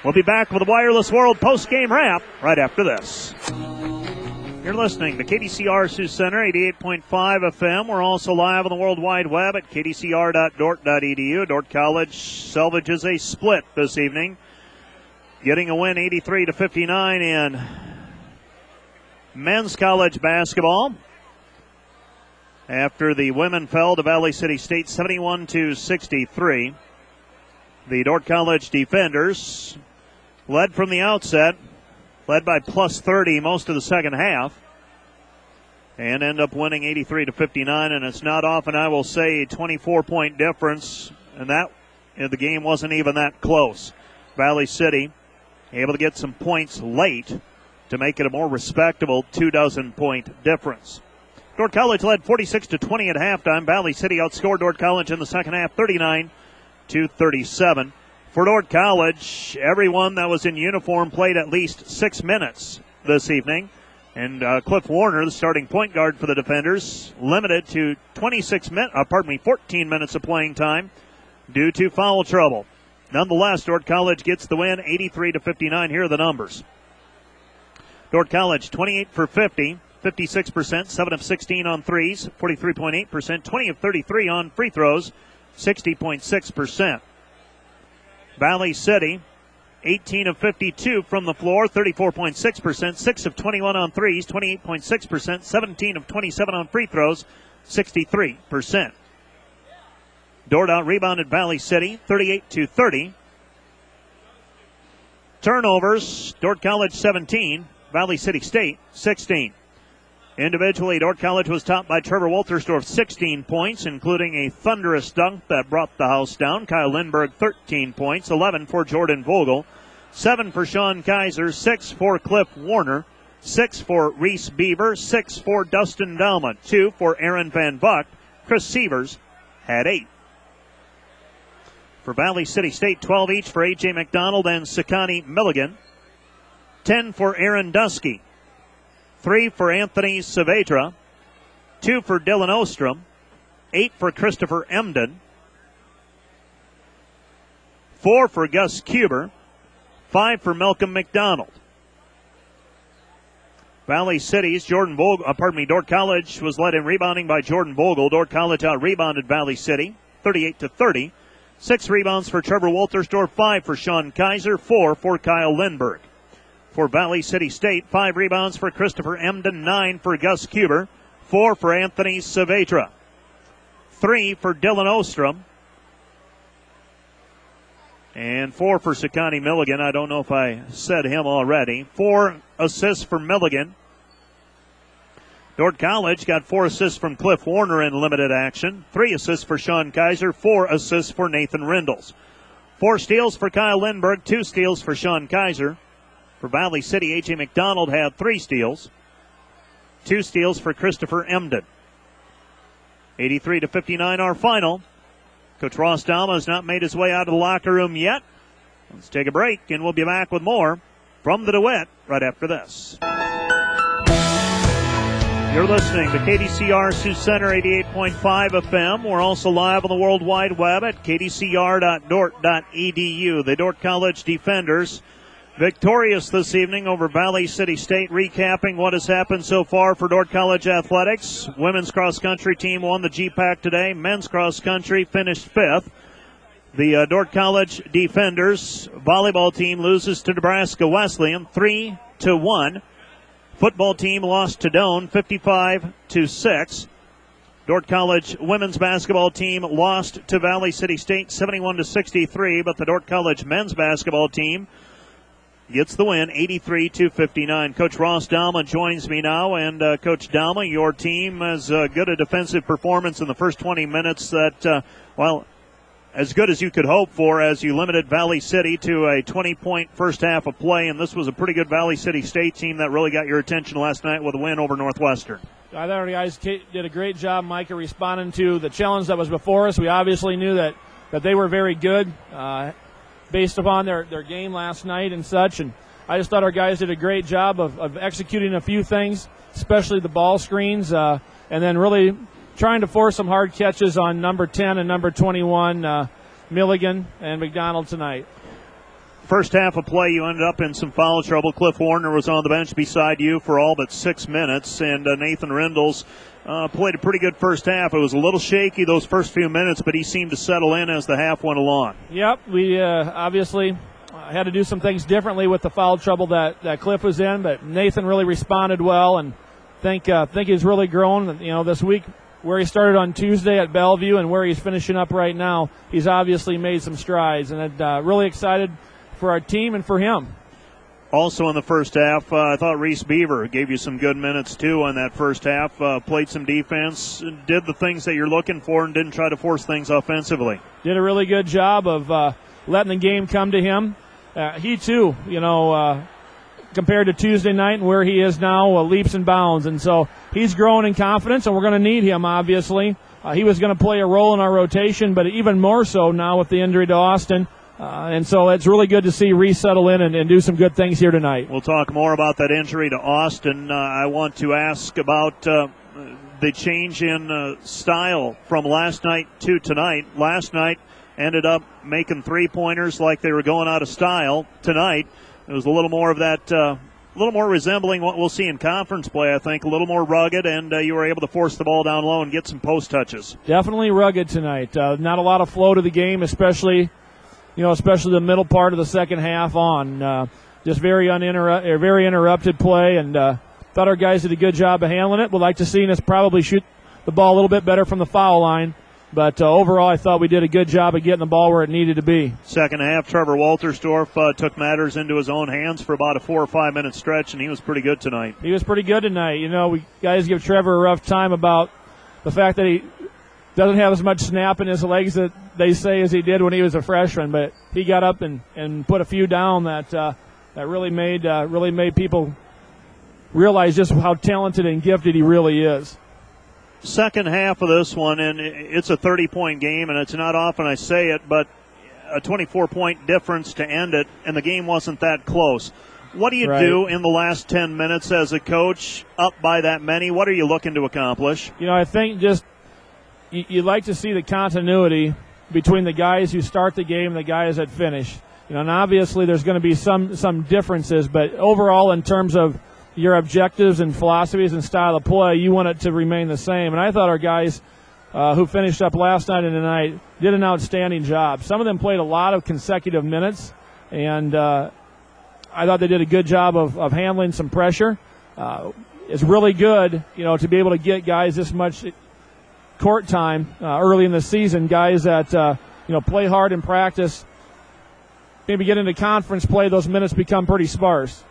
We'll be back with the Wireless World post-game wrap right after this. You're listening to KDCR Sioux Center, 88.5 FM. We're also live on the World Wide Web at kdcr.dort.edu. Dordt College salvages a split this evening, getting a win 83-59 in men's college basketball after the women fell to Valley City State 71-63. The Dordt College defenders led from the outset, led by plus 30 most of the second half, and end up winning 83-59. And it's not often, I will say, a 24-point difference, and the game wasn't even that close. Valley City able to get some points late to make it a more respectable 24-point difference. Dordt College led 46-20 at halftime. Valley City outscored Dordt College in the second half 39-37. For Dordt College, everyone that was in uniform played at least 6 minutes this evening. And Cliff Warner, the starting point guard for the defenders, limited to 14 minutes of playing time due to foul trouble. Nonetheless, Dordt College gets the win 83-59. Here are the numbers. Dordt College 28 for 50, 56%, 7 of 16 on threes, 43.8%, 20 of 33 on free throws, 60.6%. Valley City, 18 of 52 from the floor, 34.6%, 6 of 21 on threes, 28.6%, 17 of 27 on free throws, 63%. Dordt out-rebounded Valley City, 38-30. Turnovers, Dordt College 17, Valley City State 16. Individually, Dordt College was topped by Trevor Woltersdorf, 16 points, including a thunderous dunk that brought the house down. Kyle Lindberg, 13 points, 11 for Jordan Vogel, 7 for Sean Kaiser, 6 for Cliff Warner, 6 for Reese Beaver, 6 for Dustin Dalma, 2 for Aaron Van Buck. Chris Sievers had 8. For Valley City State, 12 each for A.J. McDonald and Sakani Milligan, 10 for Aaron Dusky, 3 for Anthony Saavedra, 2 for Dylan Ostrom, 8 for Christopher Emden, 4 for Gus Kuber, 5 for Malcolm McDonald. Valley City's Dordt College was led in rebounding by Jordan Vogel. Dordt College out-rebounded Valley City, 38-30. 6 rebounds for Trevor Woltersdorf, 5 for Sean Kaiser, 4 for Kyle Lindberg. For Valley City State, 5 rebounds for Christopher Emden, 9 for Gus Kuber, 4 for Anthony Saavedra, 3 for Dylan Ostrom, and 4 for Sakani Milligan. I don't know if I said him already. 4 assists for Milligan. Dordt College got 4 assists from Cliff Warner in limited action, 3 assists for Sean Kaiser, 4 assists for Nathan Rindles. 4 steals for Kyle Lindberg, 2 steals for Sean Kaiser. For Valley City, A.J. McDonald had 3 steals, 2 steals for Christopher Emden. 83-59 our final. Coach Ross Dalma has not made his way out of the locker room yet. Let's take a break, and we'll be back with more from the DeWitt right after this. You're listening to KDCR Sioux Center 88.5 FM. We're also live on the World Wide Web at kdcr.dort.edu. The Dordt College defenders victorious this evening over Valley City State. Recapping what has happened so far for Dordt College athletics. Women's cross country team won the GPAC today. Men's cross country finished 5th. The Dordt College defenders volleyball team loses to Nebraska Wesleyan 3-1. Football team lost to Doane 55-6. Dordt College women's basketball team lost to Valley City State 71-63, but the Dordt College men's basketball team gets the win 83-59. Coach Ross Dalma joins me now, and Coach Dalma, your team has good a defensive performance in the first 20 minutes that, as good as you could hope for, as you limited Valley City to a 20-point first half of play, and this was a pretty good Valley City State team that really got your attention last night with a win over Northwestern. I thought our guys did a great job, Micah, responding to the challenge that was before us. We obviously knew that they were very good based upon their game last night and such, and I just thought our guys did a great job of executing a few things, especially the ball screens, and then really trying to force some hard catches on number 10 and number 21, Milligan and McDonald tonight. First half of play, you ended up in some foul trouble. Cliff Warner was on the bench beside you for all but 6 minutes, and Nathan Rindles played a pretty good first half. It was a little shaky those first few minutes, but he seemed to settle in as the half went along. Yep, we obviously had to do some things differently with the foul trouble that Cliff was in, but Nathan really responded well, and think he's really grown. This week where he started on Tuesday at Bellevue and where he's finishing up right now, he's obviously made some strides, and really excited for our team and for him. Also in the first half, I thought Reese Beaver gave you some good minutes, too, on that first half. Played some defense, did the things that you're looking for, and didn't try to force things offensively. Did a really good job of letting the game come to him. He, too, compared to Tuesday night and where he is now, leaps and bounds. And so he's growing in confidence, and we're going to need him, obviously. He was going to play a role in our rotation, but even more so now with the injury to Austin. And so it's really good to see Reese settle in and do some good things here tonight. We'll talk more about that injury to Austin. I want to ask about the change in style from last night to tonight. Last night ended up making three-pointers like they were going out of style. Tonight it was a little more of that, a little more resembling what we'll see in conference play, I think. A little more rugged, and you were able to force the ball down low and get some post touches. Definitely rugged tonight. Not a lot of flow to the game, especially the middle part of the second half on. Just very interrupted play, and thought our guys did a good job of handling it. Would like to see us probably shoot the ball a little bit better from the foul line. But overall, I thought we did a good job of getting the ball where it needed to be. Second half, Trevor Waltersdorf took matters into his own hands for about a 4 or 5 minute stretch, and he was pretty good tonight. He was pretty good tonight. We guys give Trevor a rough time about the fact that he doesn't have as much snap in his legs that they say as he did when he was a freshman, but he got up and put a few down that really made people realize just how talented and gifted he really is. Second half of this one, and it's a 30-point game, and it's not often I say it, but a 24-point difference to end it, and the game wasn't that close. What do you do in the last 10 minutes as a coach, up by that many? What are you looking to accomplish? I think just you'd like to see the continuity between the guys who start the game and the guys that finish. And obviously there's going to be some differences, but overall in terms of your objectives and philosophies and style of play, you want it to remain the same. And I thought our guys who finished up last night and tonight did an outstanding job. Some of them played a lot of consecutive minutes, and I thought they did a good job of handling some pressure. It's really good, to be able to get guys this much court time early in the season, guys that play hard in practice. Maybe get into conference play, those minutes become pretty sparse.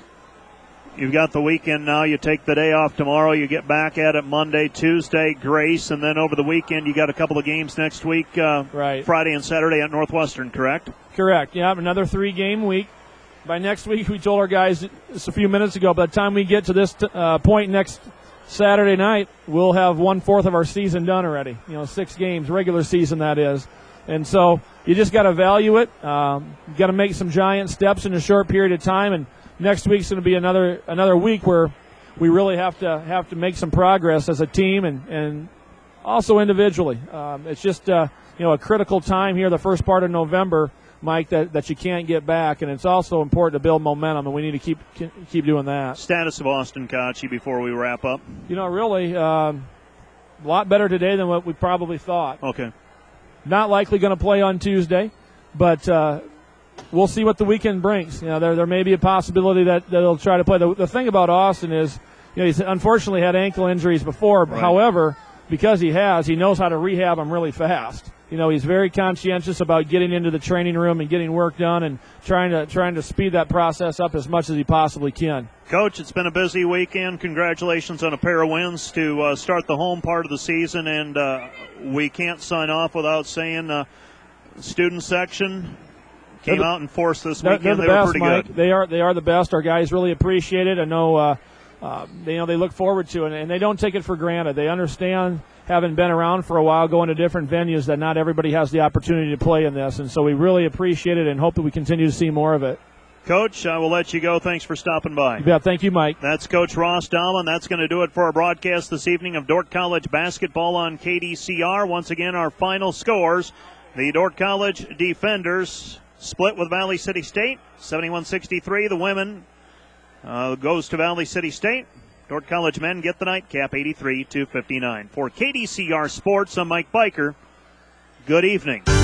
You've got the weekend now. You take the day off tomorrow. You get back at it Monday, Tuesday, Grace, and then over the weekend you got a couple of games next week, Friday and Saturday at Northwestern, correct? Correct. Yeah, another 3-game week. By next week, we told our guys just a few minutes ago, by the time we get to this point next Saturday night, we'll have 1/4 of our season done already. 6 games, regular season that is. And so you just got to value it. You got to make some giant steps in a short period of time, and next week's going to be another week where we really have to make some progress as a team and also individually. It's just a critical time here, the first part of November, Mike, that you can't get back, and it's also important to build momentum, and we need to keep doing that. Status of Austin Kochi before we wrap up. Really a lot better today than what we probably thought. Okay. Not likely going to play on Tuesday, but we'll see what the weekend brings. There may be a possibility that they'll try to play. The thing about Austin is, he's unfortunately had ankle injuries before. Right. However, because he knows how to rehab them really fast. He's very conscientious about getting into the training room and getting work done and trying to speed that process up as much as he possibly can. Coach, it's been a busy weekend. Congratulations on a pair of wins to start the home part of the season, and we can't sign off without saying student section came out and forced this weekend. They're the they best, were pretty Mike. good. They are the best. Our guys really appreciate it. I know they look forward to it, and they don't take it for granted. They understand, having been around for a while, going to different venues, that not everybody has the opportunity to play in this, and so we really appreciate it and hope that we continue to see more of it. Coach, I will let you go. Thanks for stopping by. Yeah, thank you, Mike. That's Coach Ross Dahlman. That's going to do it for our broadcast this evening of Dordt College basketball on KDCR. Once again, our final scores. The Dordt College Defenders split with Valley City State. 71-63. The women goes to Valley City State. Dordt College men get the nightcap 83-59. For KDCR Sports, I'm Mike Biker. Good evening.